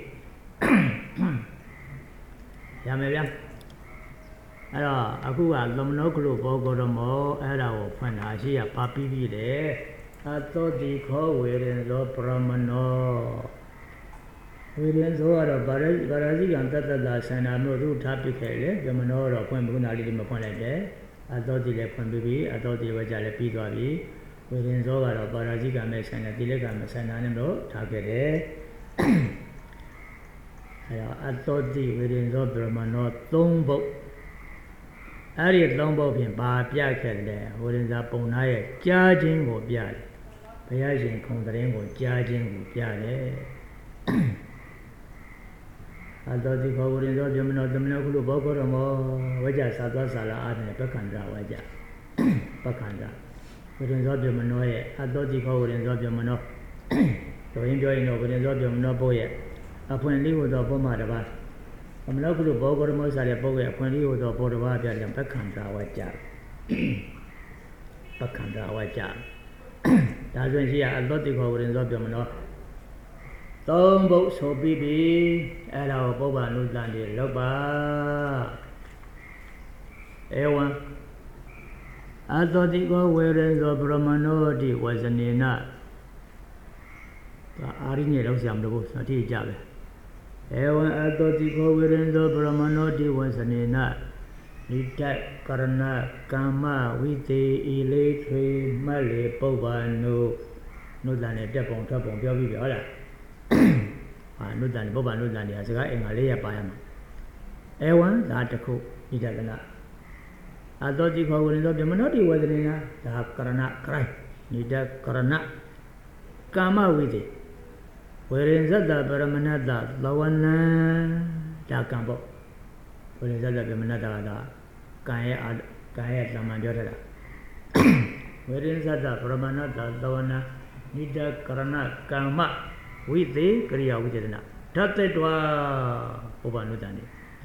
ရမယ်ဗျာအဲ့တော့အခုကသမနောကလုဘောဂရမောအဲ့ဒါကိုဖွင့်တာရှိရပါပြီးပြီတဲ့အသောတိခောဝေရင်သောပရမနောဝေရင်သောကတော့ဗာရာဇိကံတတ္တသာဆန္ဒမျိုးသူထားပြခဲ့လေပရမနောတော့ဖွင့်ဘူးနာလေးတွေမဖွင့်လိုက်တယ်အသောတိလည်းဖွင့်ပြီးပြီအသောတိဝကြလည်းပြီးသွားပြီဝေရင်သောကတော့ဗာရာဇိကံမဲ့ဆန္ဒတိလက်ကမဲ့ဆန္ဒနဲ့တော့ထားခဲ့တယ်အဲ့တော့အသောတိဝေရင်သောပရမနော3ဘုတ်အဲ့ဒီ3ဘုတ်ဖြင့်ပါပြခဲ့တယ်ဝေရင်သာပုံနာရဲ့ကြားခြင်းကိုပြတယ်ဘုရားရှင်ခုံတဲ့ကိုကြားခြင်းကိုပြတယ်အသောတိခောဝေရင်သောပြမနောသမနောကုလဘောဂရမောဝကြသာသောဆာလာအားဖြင့်ပက္ခန္တဝကြပက္ခန္တဝေရင်သောပြမနောရဲ့အသောတိခောဝေရင်သောပြမနောတို့ရင်ပြောရင်တော့ဝေရင်သောပြမနောဘုတ်ရဲ့အဖွင့်လေးဟူသောဘုမတစ်ပါးသမနောကုလဘောဂရမောစာရဲ့ဘုတ်ရဲ့အဖွင့်လေးဟူသောဘုတ်တစ်ပါးပြတယ်ပက္ခန္တဝကြ Bakanda Waja. That's when she had a lot of over in Zobamano. Don't boat so baby, and our Boba Nuzandi Loba. Ewan. I thought the go where in Zobramano was an ina. The Arinero Sambo, not each other. Ewan, I thought the go where in Zobramano was an ina. Nita Karana Kama with the electric Malay Bobano. No than a dep on top of your viola. No than Boba, no than the Azaga in Alea Bayama. Ewan, that a cook, Nitagana. I thought the go in the Manotti was in the Karana cry. Nita Karana Kama with it. Wherein the Paramanada, Lawana Takambo. Wherein the Paramanada. Kaya Lamandora. Wherein the Paramanada, Lawana Nita Karana Kama with the Korea with it. Tatedwa Obanutani.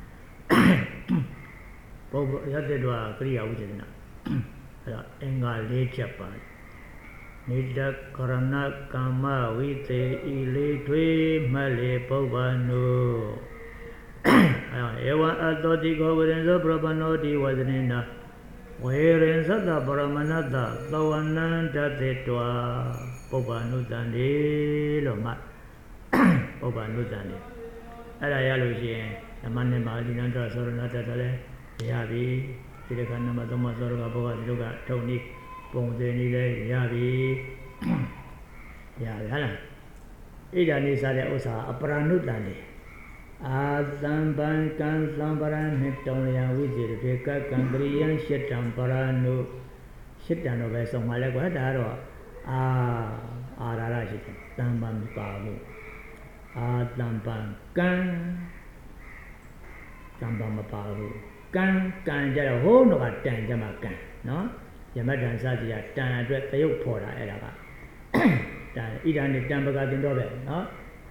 Yatedwa Korea with it. Enga Japan. Nita Karana Kama with the electric Malay Pobano. Ewan Adoti Governs the Brabanoti was in a wherein Sata Paramanada, Lawanan Tatetwa, Pobanutani, Loma, Pobanutani. At Ayalusian, the Manema, the Nanta Soronata, Yabi, Silicana Tomasoro, Boga, Tony, Ponte, Yabi, Yavana. Idani Sada Osa, Aparanutani. Azamban kan sambaran hetonia with the Kangrian Shetan Parano Shetan of a Somala Guadaro. Arara Shetan, Tamban Pavu. Azamban kan Tambama Pavu. Kan Jara Ho no Tan Jamakan, no? Yamadan Sadia Tan address the Yopora Eraba. Idan the Tambaga in Dobe, no?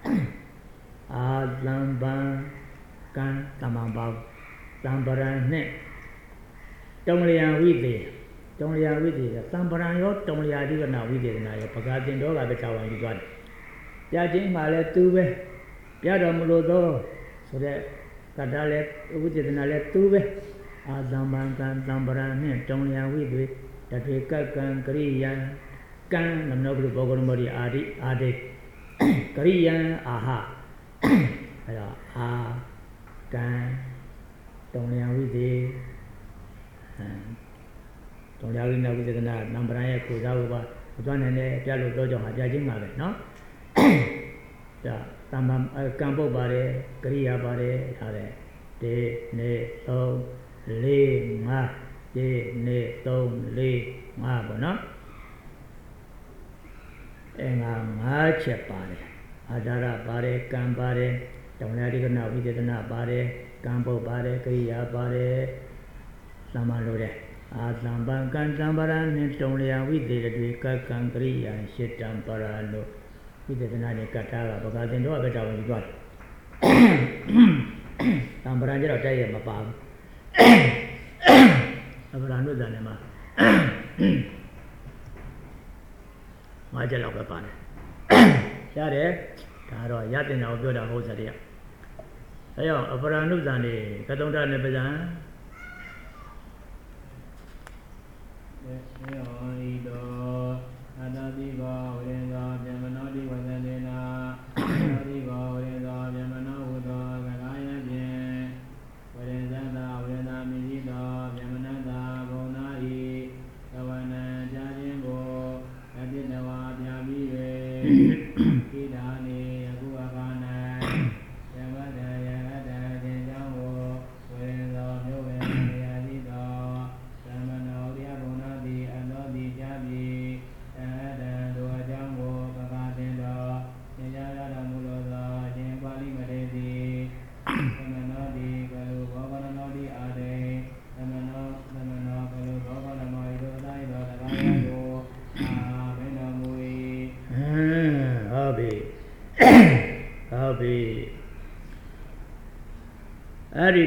Azamban kan Tamambao Tambaran ne Tonglian with it. Tonglian with it. Tambaran yo Tonglia Divana with it. Now, Pagatin Doga Betawan you got. Judging Male Tube Yadamulo, so that Kadalet with it and I let Tube Azamban kan Tambaran ne Tonglian with it. That we can Korean can the noble Bogomori Adi Korean aha. Can don't know with the don't know with the number I could over one and a jello dojo judging of it, no? Some campo bare, Korea bare, de ne so le ma, de ne so le ma, no? And a match bare. Adara bare, Kam bare, Tonarigana, we did not bare, Campo bare, Kaya bare, Samalore. Azamban can Zambaran and Tonia, we did it with Kakangri and Shetan Parano. We did not Katara, because they know better when you got. Zambaran, I'll tell you about Abrano Danema. My jello upon it. Yare, Taro, Yatin, I'll build a house at here. Ayo, Aparanu Zani, Katonda Nebazan.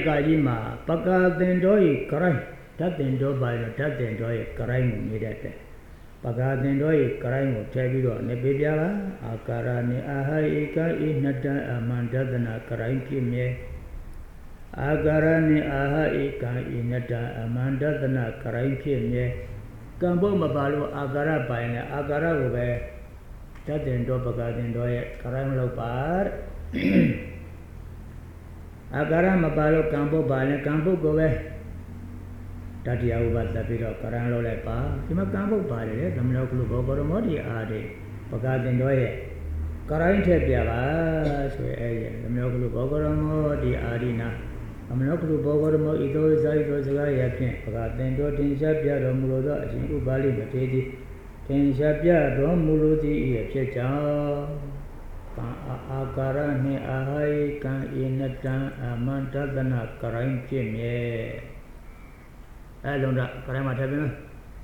Erika Paka Dendoi, Karai, Tatendo by the Tatendo, Karai, ပကာသင်တော်ဤကရိုင်းကိုထည့်ပြီးတော့နေပေးပြပါအာကာရနေအာဟိကဣနတံအမန္တဒနာကရိုင်းဖြစ်မြဲအာကာရနေအာဟိကဣနတံအမန္တဒနာကရိုင်းဖြစ်မြဲကံဖို့မပါလို့အာကာရပိုင်နဲ့အာကာရကိုပဲတတ်တင်တော်ပကာသင်တော်ရဲ့ကရိုင်းလောက်ပါအာကာရမပါလို့ကံဖို့ပါလဲကံဖို့ကိုပဲတတိယဥပသပြီးတော့ကရံလောက်လိုက်ပါဒီမှာကံပုတ်ပါတယ်လေသမဏေကုလဘောဂရမောဒီအားတွေပကာတင်တော်ရဲ့ကရိုင်းထက်ပြပါဆိုရဲအဲ့ဒီသမဏေကုလဘောဂရမောဒီအာဒီနာသမဏေကုလဘောဂရမောဤသို့ဇာတိတို့စကားရဖြင့်ပကာတင်တော်တင်ရှားပြတော်မူသောအရှင်ဥပါလိမထေရသည်တင်ရှားပြတော်မူလိုသည့်ဤဖြစ်ကြောင်းအာကာရနှင့်အာဟိကံဤနတံအမန္တဒနာကရိုင်းဖြစ်မြဲအဲ့လုံးတော့ကရမထပ်ပြီနော်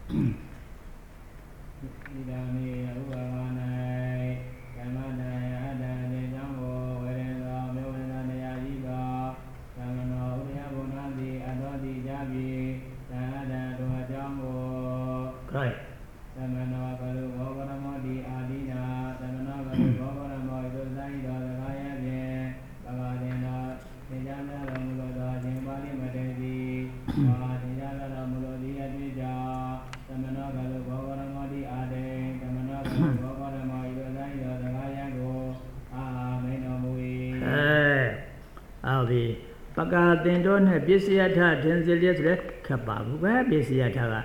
ဒီဒါနေဥပဘာ၌ဓမ္မတရားအတ္တနေကြောင်းကိုဝေရင်သောမေဝေနနေရာဤသောသမ္မနောဥဒယဘုံနာတိအသောတိကြပြီသာအတ္တတို့အကြောင်းကိုခိုင်းသမ္မနောကလုဘောဂရမောတိအာဒီနာသမ္မနောကလုဘောဂရမောဣသုဆိုင်သောသကာယဖြင့်ပကာသင်သောသင်္ကြန်များတော်မူသောအရှင်ပါဠိမထေရသည်ဘာသင်္ကြန်တော်မူသောဒီအတွေ့ကြောင့်သမ္မနောကလုဘောဂရမောတိအာတေသမ္မနောကလုဘောဂရမောဣသုဆိုင်သောသကာယကိုအာမိန်တော်မူ၏အော်ပြီပကာသင်တော်နဲ့ပစ္စယထထင်စီလျက်ဆိုတဲ့ခပ်ပါဘူးပဲပစ္စယထက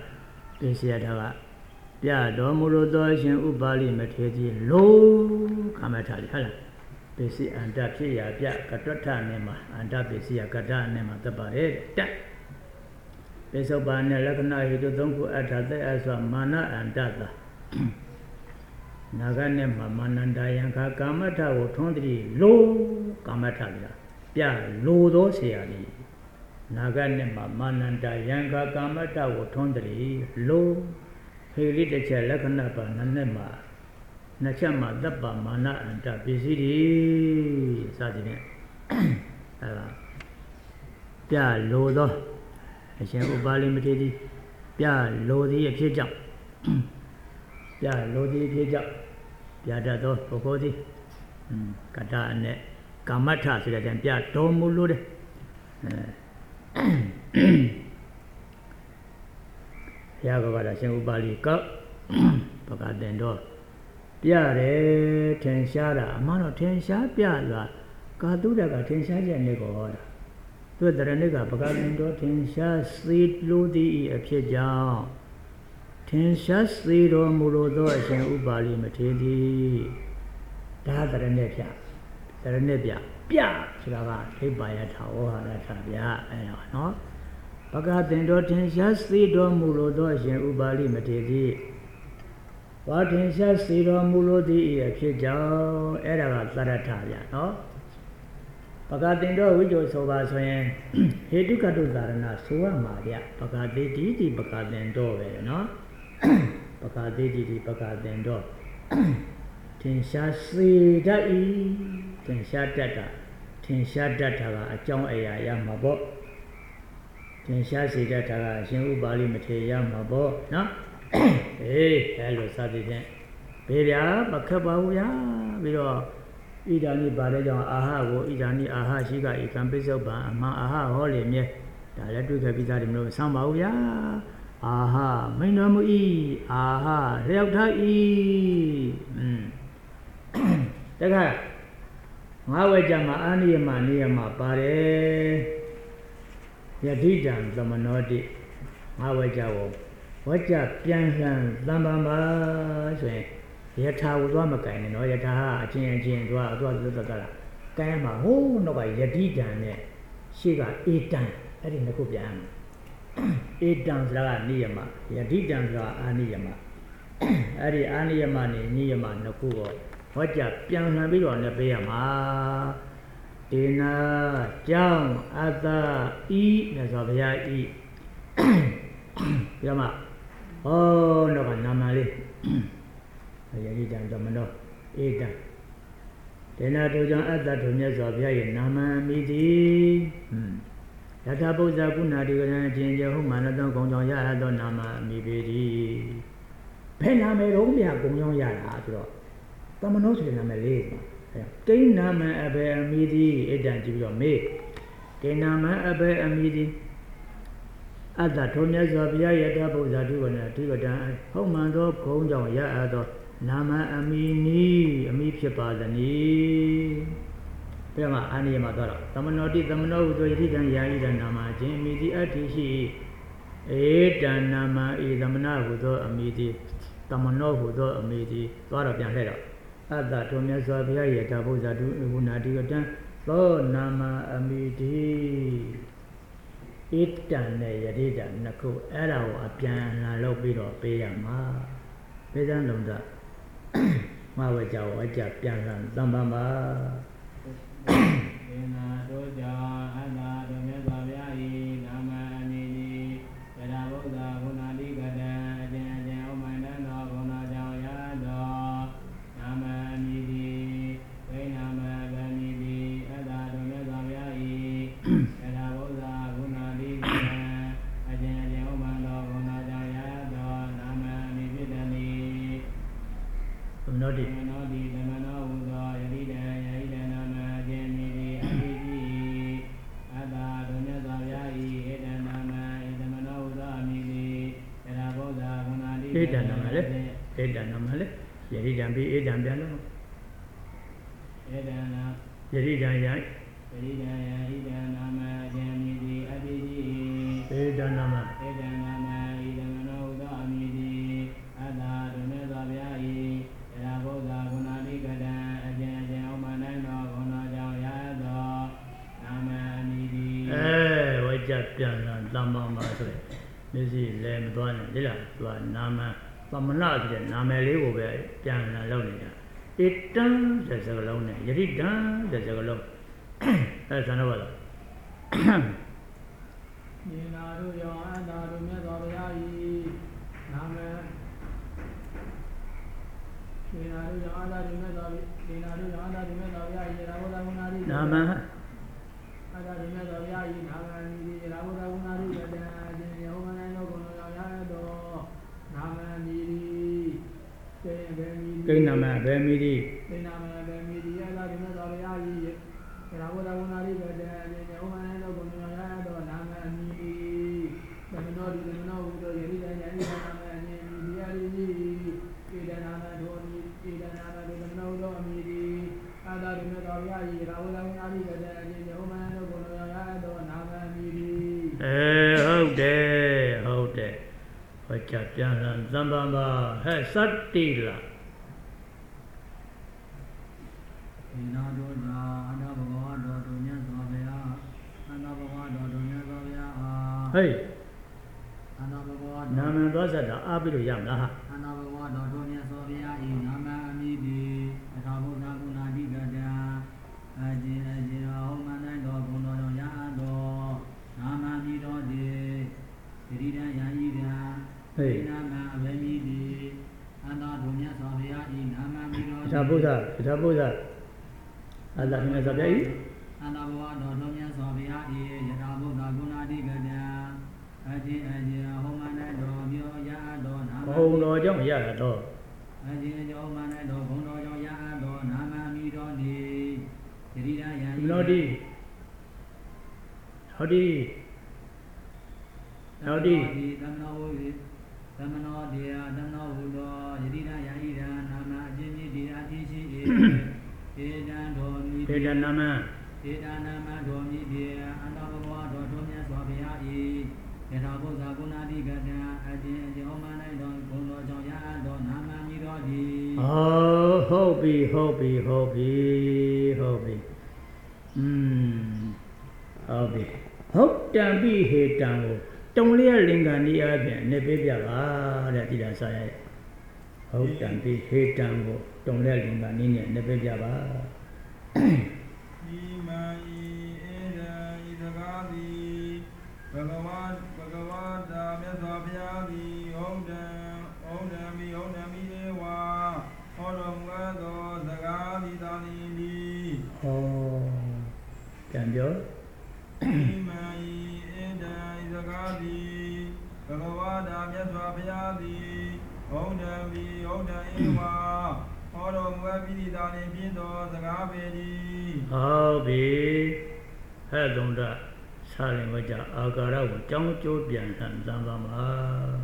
ပြတော်မူလိုသောရှင်ဥပါလိမထေရကြီးလုံးခမထားလေဟုတ်လားပစ္စည်းအန္တဖြစ်ရာပြကတ္တထနဲ့မှာအန္တပစ္စည်းကတ္တနဲ့မှာသက်ပါတယ်တက်ပိဿုပ္ပါနဲ့လက္ခဏာဟိတုသုံးခုအထာသက်အစွာမာနအန္တသာနာဂနဲ့မှာမာနန္တယံခာကာမထကိုထွန်းတည်းလုံးကာမထပြလိုသောဆရာကြီးနာဂနဲ့မှာမာနန္တယံခာကာမထကိုထွန်းတည်းလုံးဟိရိတစ်ချက်လက္ခဏာပါနဲ့မှာနှစ်ချက်မှာသက်ပါမာနအန္တပစ္စည်းတွေစသည်ဖြင့်အဲဒါပြလိုသောအရှင်ဥပါလိမထေရသည်ပြလိုသည်အဖြစ်ကြောင့်ပြလိုသည်အဖြစ်ကြောင့်ပြတတ်သောပုဂ္ဂိုလ်သည်ကတ္တနဲ့ကာမထဆိုတဲ့အတိုင်းပြတော်မူလို့တဲ့ဘုရားကလည်းရှင်ဥပါလိကပကာတင်တော်ပြတယ်ထင်ရှားတာအမှန်တော့ထင်ရှားပြလာကာတုဒကထင်ရှားချက်နဲ့ကိုဟောတာသူတရဏိကပကာတင်တော်ထင်ရှားစေလိုသည်အဖြစ်ကြောင့်ထင်ရှားစေတော်မူလိုသောအရှင်ဥပါလိမထေရသည်ဒါတရဏိပြဆိုတာကထိပ်ပါယထာဝဟာရထာပြအဲဒါနော်ပကာတင်တော်ထင်ရှားစေတော်မူလိုသောအရှင်ဥပါလိမထေရသည်ဝါထင်ရှားစေတော်မူလိုသည်အဖြစ်ကြောင့်အဲ့ဒါကသရထဗျာနော်ပကာတင်တော်ဝိဇ္ဇောဆိုပါဆိုရင်ဟေတုကတုသာရဏဆိုရမှာဗျပကာတိတိဒီပကာတင်တော်ပဲနော်ပကာတိတိဒီပကာတင်တော်ထင်ရှားစေတတ်၏ထင်ရှားတတ်တာကအကြောင်းအရာရမှာပေါ့ထင်ရှားစေတတ်တာကအရှင်ဥပါလိမထေရရမှာပေါ့နော်အေးအဲလိုစသည်ဖြင့်ဘေးဗျာမခက်ပါဘူးဗျာပြီးတော့ဣဒာနိပါတဲ့ကြောင့်အာဟကိုဣဒာနိအာဟရှိကဧကံပိစ္ဆုပံအမှန်အာဟဟောလေမြဲဒါလည်းတွေ့ခဲ့ပြီးသားတယ်မလို့ဆောင်းပါဘူးဗျာအာဟမိန်တော်မူ၏အာဟလျောက်ထား၏တခါငါးဝဲကြမှာအာနိယမနိယမပါတယ်ယတိတံသမနောတိငါးဝဲကြကိုဝကြပြန်လှန်သံပါမှာဆိုရင်ယထာကိုသွားမကင်နဲ့နော်ယထာအချင်းသွားသက်ကလာကဲမှာဟိုးနောက်ကယတိတံနဲ့ရှေ့ကဧတံအဲ့ဒီနှစ်ခုပြန်မှာဧတံဆိုတာကနိယမယတိတံဆိုတာအာနိယမအဲ့ဒီအာနိယမနဲ့နိယမနှစ်ခုကိုဝကြပြန်လှန်ပြီးတော့လည်းပေးရမှာဒေနာကြောင့်အတ္တဤနဲ့ဆိုဘုရားဤပြမဟောတော့ကနာမလေးယတိတံသမနောဧတံဒေနာတို့ကြောင့်အတ္တတို့မြတ်စွာဘုရားရဲ့နာမမိသည်ယထာပုဇ္ဇကုဏာတိကရဏအချင်းချင်းဟုမာနသောဂုံကြောင့်ရဟသောနာမမိပေသည်ဘယ်နာမည်တော့မြတ်ကုံကြောင်းရတာဆိုတော့သမနောဆိုတဲ့နာမည်လေးကိန်းနာမအဘေအမိတိဣဒံကြည့်ပြီးတော့မေးကိန်းနာမအဘေအမိတိအတ္တထုံးမြတ်စွာဘုရားယတဗုဒ္ဓတုဝနာတိဝတံဟုတ်မှန်သောဂုံကြောင့်ရအပ်သောနာမအမိနီအမိဖြစ်ပါသနည်းဘယ်မှာအာနိယမှာသွားတော့သမနောတိသမနောဟုသောယတိတံယာယိတံနာမအချင်းအမိတိအတ္တိရှိဧတံနာမဤသမနာဟုသောအမိတိသမနောဟုသောအမိတိသွားတော့ပြန်လှည့်တော့အတ္တထုံးမြတ်စွာဘုရားယတဗုဒ္ဓတုဝနာတိဝတံသောနာမအမိတိဣတံနဲ့ယတိတံနှစ်ခုအဲ့ဒါကိုအပြန်လာလုပ်ပြီးတော့ပေးရမှာပေးစမ်းလုံးသားမဝကြဝကြပြန်လာသမ္ပံပါေနာတို့ကြောင့်အတ္တတို့မြတ်စွာဘုရား၏နာမအမည်သည်ယထာဘုရားဂုဏာတိကတံအကျဉ်းဥမ္မန္တသောဂုဏကြောင့်ရသောနာမအမည်သည်ဝိနာမဗမည်သည်အတ္တတို့မြတ်စွာဘုရား၏ယထာဘုရားဂုဏာတိကတံအကျဉ်းဥမ္မန္တသောဂုဏကြောင့်ရသောနာမအမည်ဖြစ်သည်သမနောတိသမနောတိသမနောဟုသောယတိတံယဟိတံနာမအကျဉ်းမည်သည်အတိတိအတ္တတို့မြတ်စွာဘုရား၏ဧတံနာမဧသမနောဟုသောအမည်သည်ယထာဘုရားဂုဏာတိဧတံနာမလေဧတံနာမလေယတိတံပြီးဧတံပြန်လို့ဧတံနာယတိတံယယတိတံယဟိတံနာမအကျဉ်းမည်သည်အတိတိဧတံနာမဧတံနာမဧသမနောဟုသောအမည်သည်အတ္တတို့မြတ်စွာဘုရား၏ယထာဘုရားဂုဏာတိကတံအကျဉ်းဥမ္မန္တသောဂုဏကြောင့်ရသောနာမအမည်သည်ဝကြပြန်လာသမ္မာမှာဆိုရင်မျက်စိလည်းမသွားနဲ့လေလားသူကနာမသမဏဆိုတဲ့နာမည်လေးကိုပဲပြန်လာလုပ်နေတာဣတံတဲ့စကားလုံးနဲ့ယတိတံတဲ့စကားလုံးဆန္ဒပါလားဒီနာတို့ရောအတ္တတို့မြတ်စွာဘုရား၏နာမဒီနာတို့ရောအတ္တတို့မြတ်စွာဒီနာတို့ရောအတ္တတို့မြတ်စွာဘုရား၏ရာဘုဒ္ဓဂုဏာတိနာမအတ္တတို့မြတ်စွာဘုရား၏နာမမည်သည်ရာဘုဒ္ဓဂုဏာတိကတံအကျဉ်းဥမ္မန္တသောဂုဏကြောင့်ရသောနာမမည်သည်ကိန်းနာမဗေမီသည်ကိန်းနာမဗေမီသည်အတ္တတို့မြတ်စွာဘုရား၏ရာဘုဒ္ဓဂုဏာတိကတံအကျဉ်းဥမ္မန္တသောဂုဏကြောင့်ရသောနာမမည်သည်သမနောတိသမနောဟုသောယတိတံယဟိတံနာမအကျဉ်းမည်သည်အရိယဧတံနာမထိုမည်ဧတံနာမထိုသမနောဟုသောအမည်သည်အတ္တတို့မြတ်စွာဘုရား၏ရာဘုဒ္ဓဂုဏာတိကတံအကျဉ်းဥမ္မန္တသောဂုဏကြောင့်ရသောနာမမည်သည်ဟုတ်တယ်ဟောကြပြန်လာသမ္ပံပါဟဲ့သတ္တိလားဒီနာတို့ကြောင့်အတ္တဘဂဝါတော်တို့မြတ်စွာဘုရားအတ္တဘဂဝါတော်တို့မြတ်စွာဘုရားဟေးအတ္တဘဂဝါနာမည်သွားစက်တာအားပြီးလို့ရမလားဟာအတ္တဘဂဝါတော်တို့မြတ်စွာဘုရား၏နာမအမည်သည်အထာဘုရားဂုဏာတိကတံအကျဉ်းဟောမန္တသောဂုဏတော်ကြောင့်ရသောနာမမည်တော်သည်သတိတံယာယိတံနာမအဘယ်မည်သည်အတ္တတို့မြတ်စွာဘုရား၏နာမမည်တော်အထာဘုရားအတ္တမြတ်စွာဘုရား၏အတ္တဘဂဝါတော်တို့မြတ်စွာဘုရား၏ယထာဘုရားဂုဏာတိကတံအကျဉ်းဟောမန္တတော်မြောရသောနာမဘုံတော်ကြောင့်ရတော့အကျဉ်းဟောမန္တတော်ဘုံတော်ကြောင့်ရသောနာမမည်တော်သည်သတိတံယာယိဟောဒီသမနောဝိသမနောတေယသမနောဟုသောယတိတံယာယိတံနာမအကျဉ်းမြည်တေအတိရှိဧတံတော်မီဧတံနာမဧတံနာမတော်မီတေအန္တဘဂဝါတော်တို့မြတ်စွာဘုရား၏ယထာဘုရားဂုဏာတိကတံအကျဉ်းဥမ္မန္တတော်ဂုဏတော်ကြောင့်ရသောနာမမည်တော်သည်ဟုတ်ပြီဟုတ်ပြီဟုတ်တံပိဟေတံကိုတုံလျက်လင်္ကာနိအပြင်နေပေးပြပါတဲ့ဒီလားစာရဟုတ်တံပိဟေတံကိုတုံလျက်လင်္ကာနိနဲ့နေပေးပြပါဤမံဤဧရဤသကားသည်ဘဂဝါတာမြတ်စွာဘုရားသည်ဟုတ်တံမိဧဝါဟောတော်မူသောသကားသည်သာလျှင်သည်ပြန်ပြောဤမံဤဧတံဤသကားသည်ဘဂဝါတာမြတ်စွာဘုရားသည် Hold on, be hold on, Ewa. Hold on, Wabby, darling, Pindo, the Gabby. Oh, be had on that silent with the Agara, John Jobian and Zambama.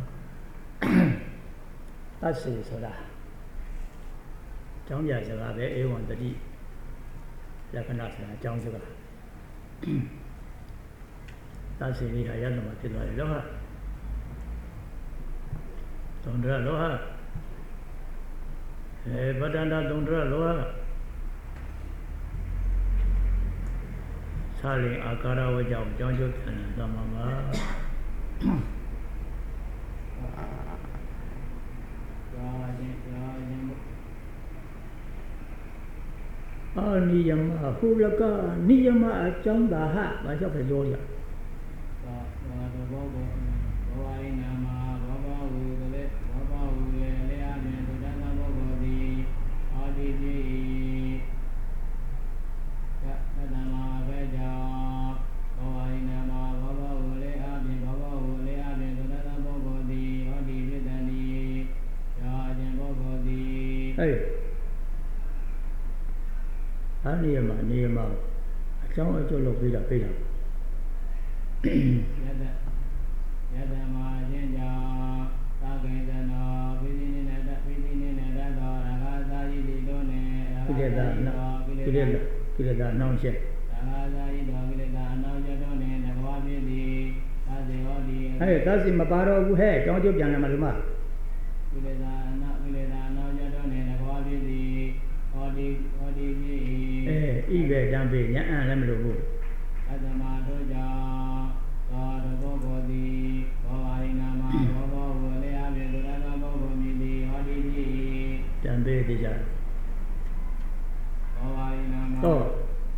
That's it, so that John Yazaga, A1 the D. Like another John Sugar. That's it, I had no material. Don't draw Loha. But don't draw Loha. Sally Akara with John Job and Zamama. Oh, Niyama, Hulaka, Niyama, John the Hat, myself a lawyer. Hey, Niyama, a John to look with a pillar. Yadama Jinja, Tagandana, within that Ragazai Didone, Kileda, no shit. Ragazai Dogileda, no Jadone, Nagwabi, Tazi, Hey, that's in Mabaro who had, don't you, Yanamaluma? Vileda, no Jadone, Nagwabi, Odi, Eh, Eve, Dambi, Yan, Lamelu. Adama Doja, God of Bogodi, Bovainama, Bobo, Lea, Vedurana, Bogomidi, Odi, Dambi, Dija. Bovainama, Oh,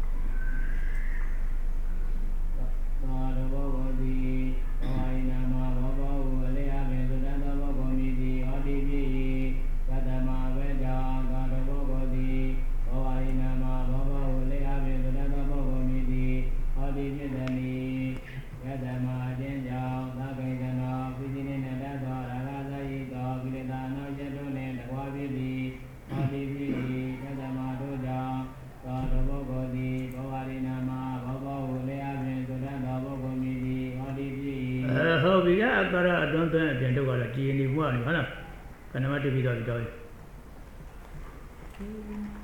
God of Bogodi, Bovainama, Bobo, Lea, Vedurana, Bogomidi, Odi, Adama Veja, God of Bogodi, Bovainama, Bobo, Lea, Vedurana, Bogomidi, Odi, Yadama Jinja, Tagandana, within that Ragazai Dogileda, no Jadone, Nagwabi, Odi, Yadama Doja, God of Bogodi, Bovarinama, Bobo, Lea, Vedurana, Bogomidi, Odi, Hobby, I don't think I can do one. Can I be the